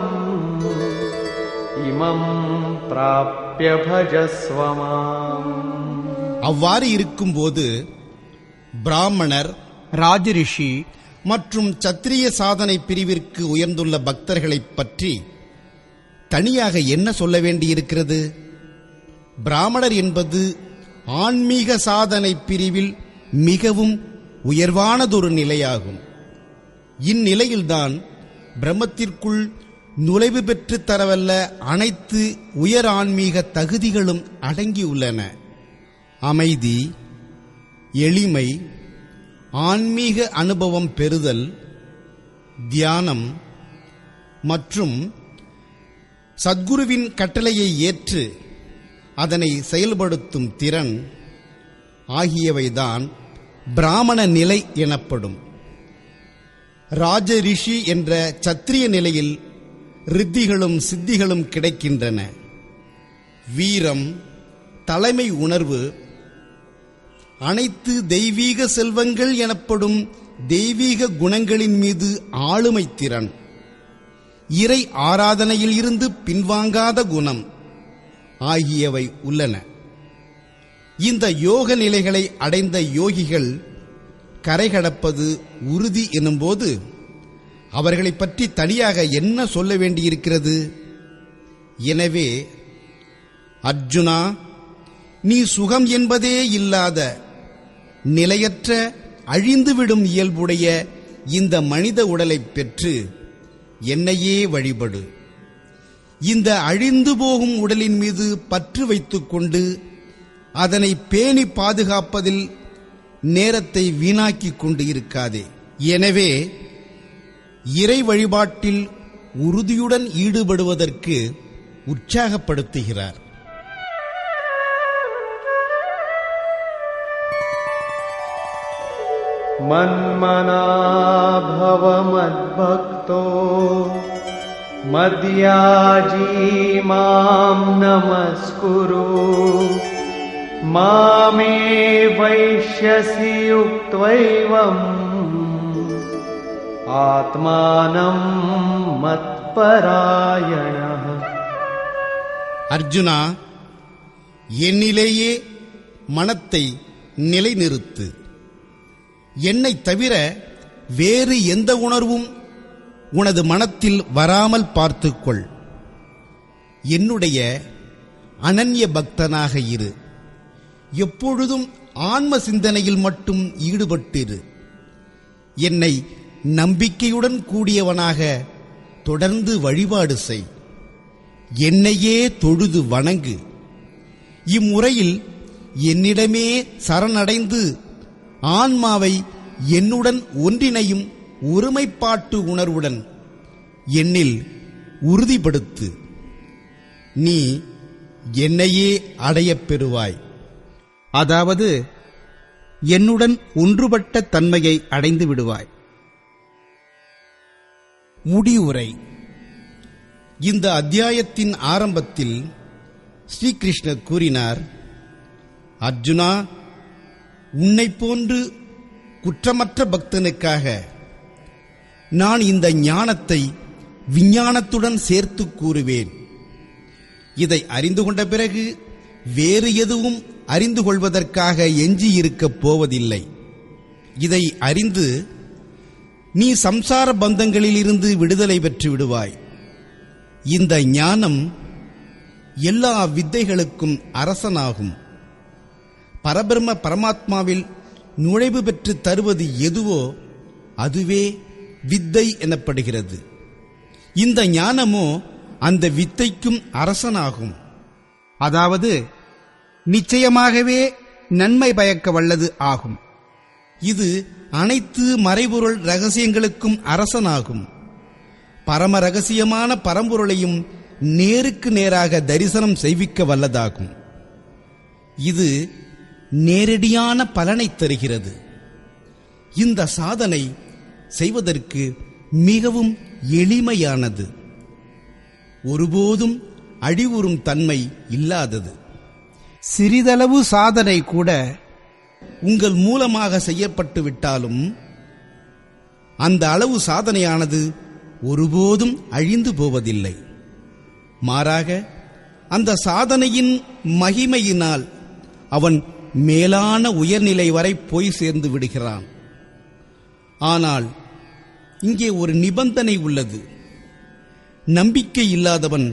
इमं प्राप्य भजस्व माम्. அவ்வாறு இருக்கும்போது பிராமணர், ராஜரிஷி மற்றும் சத்திரிய சாதனை பிரிவிற்கு உயர்ந்துள்ள பக்தர்களைப் பற்றி தனியாக என்ன சொல்ல வேண்டியிருக்கிறது? பிராமணர் என்பது ஆன்மீக சாதனை பிரிவில் மிகவும் உயர்வானதொரு நிலையாகும். இந்நிலையில்தான் பிரம்மத்திற்குள் நுழைவு பெற்று தரவல்ல அனைத்து உயர் ஆன்மீக தகுதிகளும் அடங்கியுள்ளன. அமைதி, எளிமை, ஆன்மீக அனுபவம் பெறுதல், தியானம் மற்றும் சத்குருவின் கட்டளையை ஏற்று அதனை செயல்படுத்தும் திறன் ஆகியவைதான் பிராமண நிலை எனப்படும். ராஜரிஷி என்ற சத்திரிய நிலையில் ரித்திகளும் சித்திகளும் கிடைக்கின்றன. வீரம், தலைமை உணர்வு, அனைத்து தெய்வீக செல்வங்கள் எனப்படும் தெய்வீக குணங்களின் மீது ஆளுமை திறன், இறை ஆராதனையில் இருந்து பின்வாங்காத குணம் ஆகியவை உள்ளன. இந்த யோக நிலைகளை அடைந்த யோகிகள் கரை கடப்பது உறுதி எனும்போது அவர்களை பற்றி தனியாக என்ன சொல்ல வேண்டியிருக்கிறது? எனவே அர்ஜுனா, நீ சுகம் என்பதே இல்லாத நிலையற்ற அழிந்துவிடும் இயல்புடைய இந்த மனித உடலை பெற்று என்னையே வழிபடு. இந்த அழிந்து போகும் உடலின் மீது பற்று வைத்துக் கொண்டு அதனை பேணி பாதுகாப்பதில் நேரத்தை வீணாக்கிக் கொண்டு இருக்காதே. எனவே இறை வழிபாட்டில் உறுதியுடன் ஈடுபடுவதற்கு உற்சாகப்படுத்துகிறார். मन्मना भव मद्भक्तो मद्याजी मां नमस्कुरु मामे वैश्यसि युक्त्वैवम् आत्मानं मत्परायणः. அர்ஜுனா, என்னிலேயே மனத்தை நிலைநிறுத்து. என்னைத் தவிர வேறு எந்த உணர்வும் உனது மனத்தில் வராமல் பார்த்துக்கொள். என்னுடைய அனன்ய பக்தனாக இரு. எப்பொழுதும் ஆன்ம சிந்தனையில் மட்டும் ஈடுபட்டிரு. என்னை நம்பிக்கையுடன் கூடியவனாக தொடர்ந்து வழிபாடு செய். என்னையே தொழுது வணங்கு. இம்முறையில் என்னிடமே சரணடைந்து ஆன்மாவை என்னுடன் ஒன்றிணையும் ஒருமைப்பாட்டு உணர்வுடன் என்னில் உறுதிப்படுத்து. நீ என்னையே அடையப் பெறுவாய். அதாவது என்னுடன் ஒன்றுபட்ட தன்மையை அடைந்து விடுவாய். முடிவுரை. இந்த அத்தியாயத்தின் ஆரம்பத்தில் ஸ்ரீகிருஷ்ணர் கூறினார், அர்ஜுனா, உன்னை போன்று குற்றமற்ற பக்தனுக்காக நான் இந்த ஞானத்தை விஞ்ஞானத்துடன் சேர்த்து கூறுவேன். இதை அறிந்து கொண்ட பிறகு வேறு எதுவும் அறிந்து கொள்வதற்காக எஞ்சியிருக்கப் போவதில்லை. இதை அறிந்து நீ சம்சார பந்தங்களிலிருந்து விடுதலை பெற்று விடுவாய். இந்த ஞானம் எல்லா வித்தைகளுக்கும் அரசனாகும். பரபிரம்ம பரமாத்மாவில் நுழைவு பெற்று தருவது எதுவோ அதுவே வித்தை எனப்படுகிறது. இந்த ஞானமோ அந்த வித்தைக்கும் அரசனாகும். அதாவது நிச்சயமாகவே நன்மை பயக்க வல்லது ஆகும். இது அனைத்து மறைபொருள் ரகசியங்களுக்கும் அரசனாகும். பரம ரகசியமான பரம்பொருளையும் நேருக்கு நேராக தரிசனம் செய்விக்க வல்லதாகும். இது நேரடியான பலனை தருகிறது. இந்த சாதனை செய்வதற்கு மிகவும் எளிமையானது, ஒருபோதும் அழிவுறும் தன்மை இல்லாதது. சிறிதளவு சாதனை கூட உங்கள் மூலமாக செய்யப்பட்டு விட்டாலும் அந்த அளவு சாதனையானது ஒருபோதும் அழிந்து போவதில்லை. மாறாக அந்த சாதனையின் மகிமையினால் அவன் மேலான உயர்நிலை வரை போய் சேர்ந்து விடுகிறான். ஆனால் இங்கே ஒரு நிபந்தனை உள்ளது. நம்பிக்கை இல்லாதவன்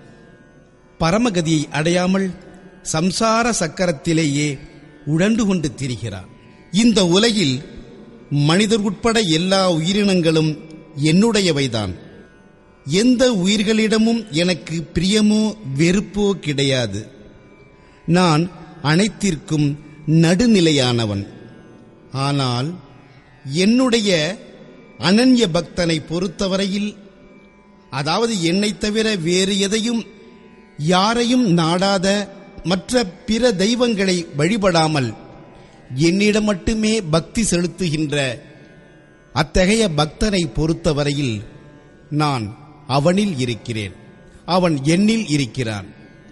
பரமகதியை அடையாமல் சம்சார சக்கரத்திலேயே உழண்டு கொண்டு திரிகிறான். இந்த உலகில் மனிதர் உட்பட எல்லா உயிரினங்களும் என்னுடையவைதான். எந்த உயிர்களிடமும் எனக்கு பிரியமோ வெறுப்போ கிடையாது. நான் அனைத்திற்கும் நடுநிலையானவன். ஆனால் என்னுடைய அனன்ய பக்தனை பொறுத்தவரையில், அதாவது என்னை தவிர வேறு எதையும் யாரையும் நாடாத மற்ற பிற தெய்வங்களை வழிபடாமல் என்னிடம் மட்டுமே பக்தி செலுத்துகின்ற அத்தகைய பக்தனை பொறுத்தவரையில் நான் அவனில் இருக்கிறேன், அவன் என்னில் இருக்கிறான்.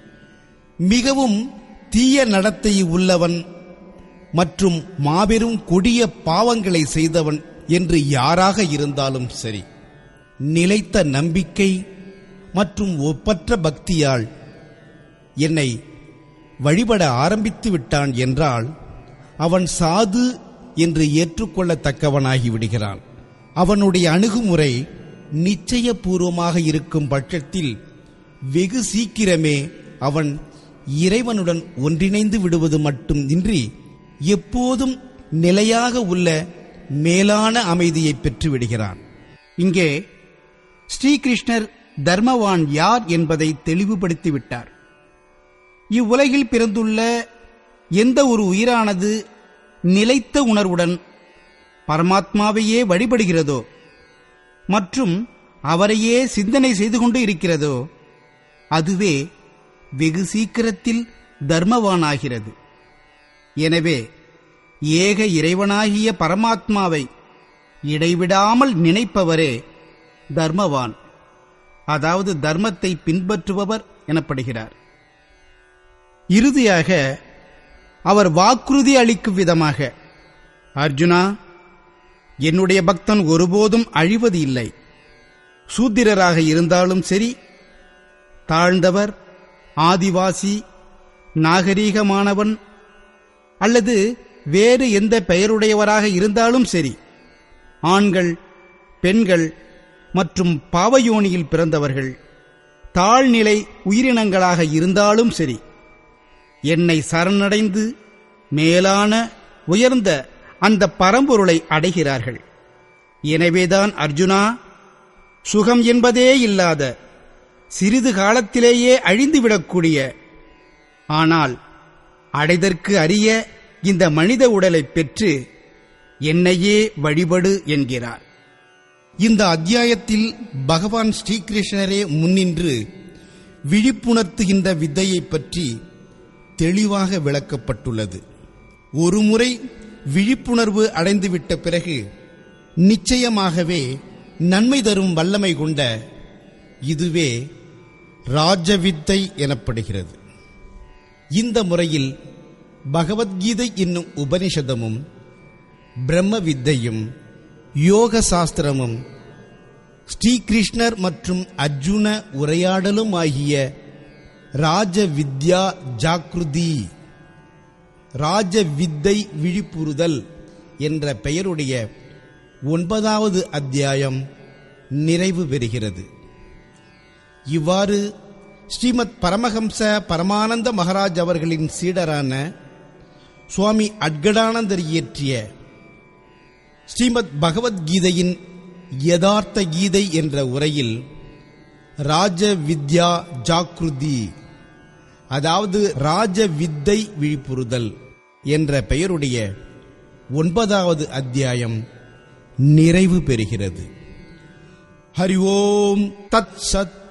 மிகவும் தீய நடத்தை உள்ளவன் மற்றும் மாபெரும் கொடிய பாவங்களை செய்தவன் என்று யாராக இருந்தாலும் சரி, நிலைத்த நம்பிக்கை மற்றும் ஒப்பற்ற பக்தியால் என்னை வழிபட ஆரம்பித்து விட்டான் என்றால் அவன் சாது என்று ஏற்றுக்கொள்ளத்தக்கவனாகி விடுகிறான். அவனுடைய அணுகுமுறை நிச்சயபூர்வமாக இருக்கும் பட்சத்தில் வெகு சீக்கிரமே அவன் இறைவனுடன் ஒன்றிணைந்து விடுவது மட்டுமின்றி எப்போதும் நிலையாக உள்ள மேலான அமைதியை பெற்று விடுகிறான். இங்கே ஸ்ரீகிருஷ்ணர் தர்மவான் யார் என்பதை தெளிவுபடுத்திவிட்டார். இவ்வுலகில் பிறந்துள்ள எந்த ஒரு உயிரானது நிலைத்த உணர்வுடன் பரமாத்மாவையே வழிபடுகிறதோ மற்றும் அவரையே சிந்தனை செய்து கொண்டு இருக்கிறதோ அதுவே வெகு சீக்கிரத்தில் தர்மவானாகிறது. எனவே ஏக இறைவனாகிய பரமாத்மாவை இடைவிடாமல் நினைப்பவரே தர்மவான், அதாவது தர்மத்தை பின்பற்றுபவர் எனப்படுகிறார். இறுதியாக அவர் வாக்குறுதி அளிக்கும் விதமாக, அர்ஜுனா, என்னுடைய பக்தன் ஒருபோதும் அழிவது இல்லை. சூத்திரராக இருந்தாலும் சரி, தாழ்ந்தவர், ஆதிவாசி, நாகரீகமானவன் அல்லது வேறு எந்த பெயருடையவராக இருந்தாலும் சரி, ஆண்கள், பெண்கள் மற்றும் பாவயோனியில் பிறந்தவர்கள், தாழ்நிலை உயிரினங்களாக இருந்தாலும் சரி, என்னை சரணடைந்து மேலான உயர்ந்த அந்த பரம்பொருளை அடைகிறார்கள். எனவேதான் அர்ஜுனா, சுகம் என்பதே இல்லாத, சிறிது காலத்திலேயே அழிந்துவிடக்கூடிய, ஆனால் அடைதற்கு அரிய இந்த மனித உடலை பெற்று என்னையே வழிபடு என்கிறார். இந்த அத்தியாயத்தில் பகவான் ஸ்ரீகிருஷ்ணரே முன்னின்று விழிப்புணர்த்துகின்ற வித்தையை பற்றி தெளிவாக விளக்கப்பட்டுள்ளது. ஒருமுறை விழிப்புணர்வு அடைந்துவிட்ட பிறகு நிச்சயமாகவே நன்மை தரும் வல்லமை கொண்ட இதுவே ராஜவித்தை எனப்படுகிறது. இந்த முறையில் பகவத்கீதை என்னும் உபனிஷதமும் பிரம்ம வித்தையும் யோக சாஸ்திரமும் ஸ்ரீகிருஷ்ணர் மற்றும் அர்ஜுன உரையாடலும் ஆகிய ராஜவித்யா ஜாக்ருதி, ராஜவித்தை விழிப்புறுதல் என்ற பெயருடைய 9வது அத்தியாயம் நிறைவு பெறுகிறது. இவ்வாறு ஸ்ரீமத் பரமஹம்ச பரமானந்த மகாராஜ் அவர்களின் சீடரான சுவாமி அட்கடானந்தர் இயற்றிய ஸ்ரீமத் பகவத்கீதையின் யதார்த்த கீதை என்ற உரையில் ராஜ வித்யா ஜாக்ருதி, அதாவது ராஜ வித்தை விழிப்புறுதல் என்ற பெயருடைய 9வது அத்தியாயம் நிறைவு பெறுகிறது. ஹரி ஓம் தத் சத்.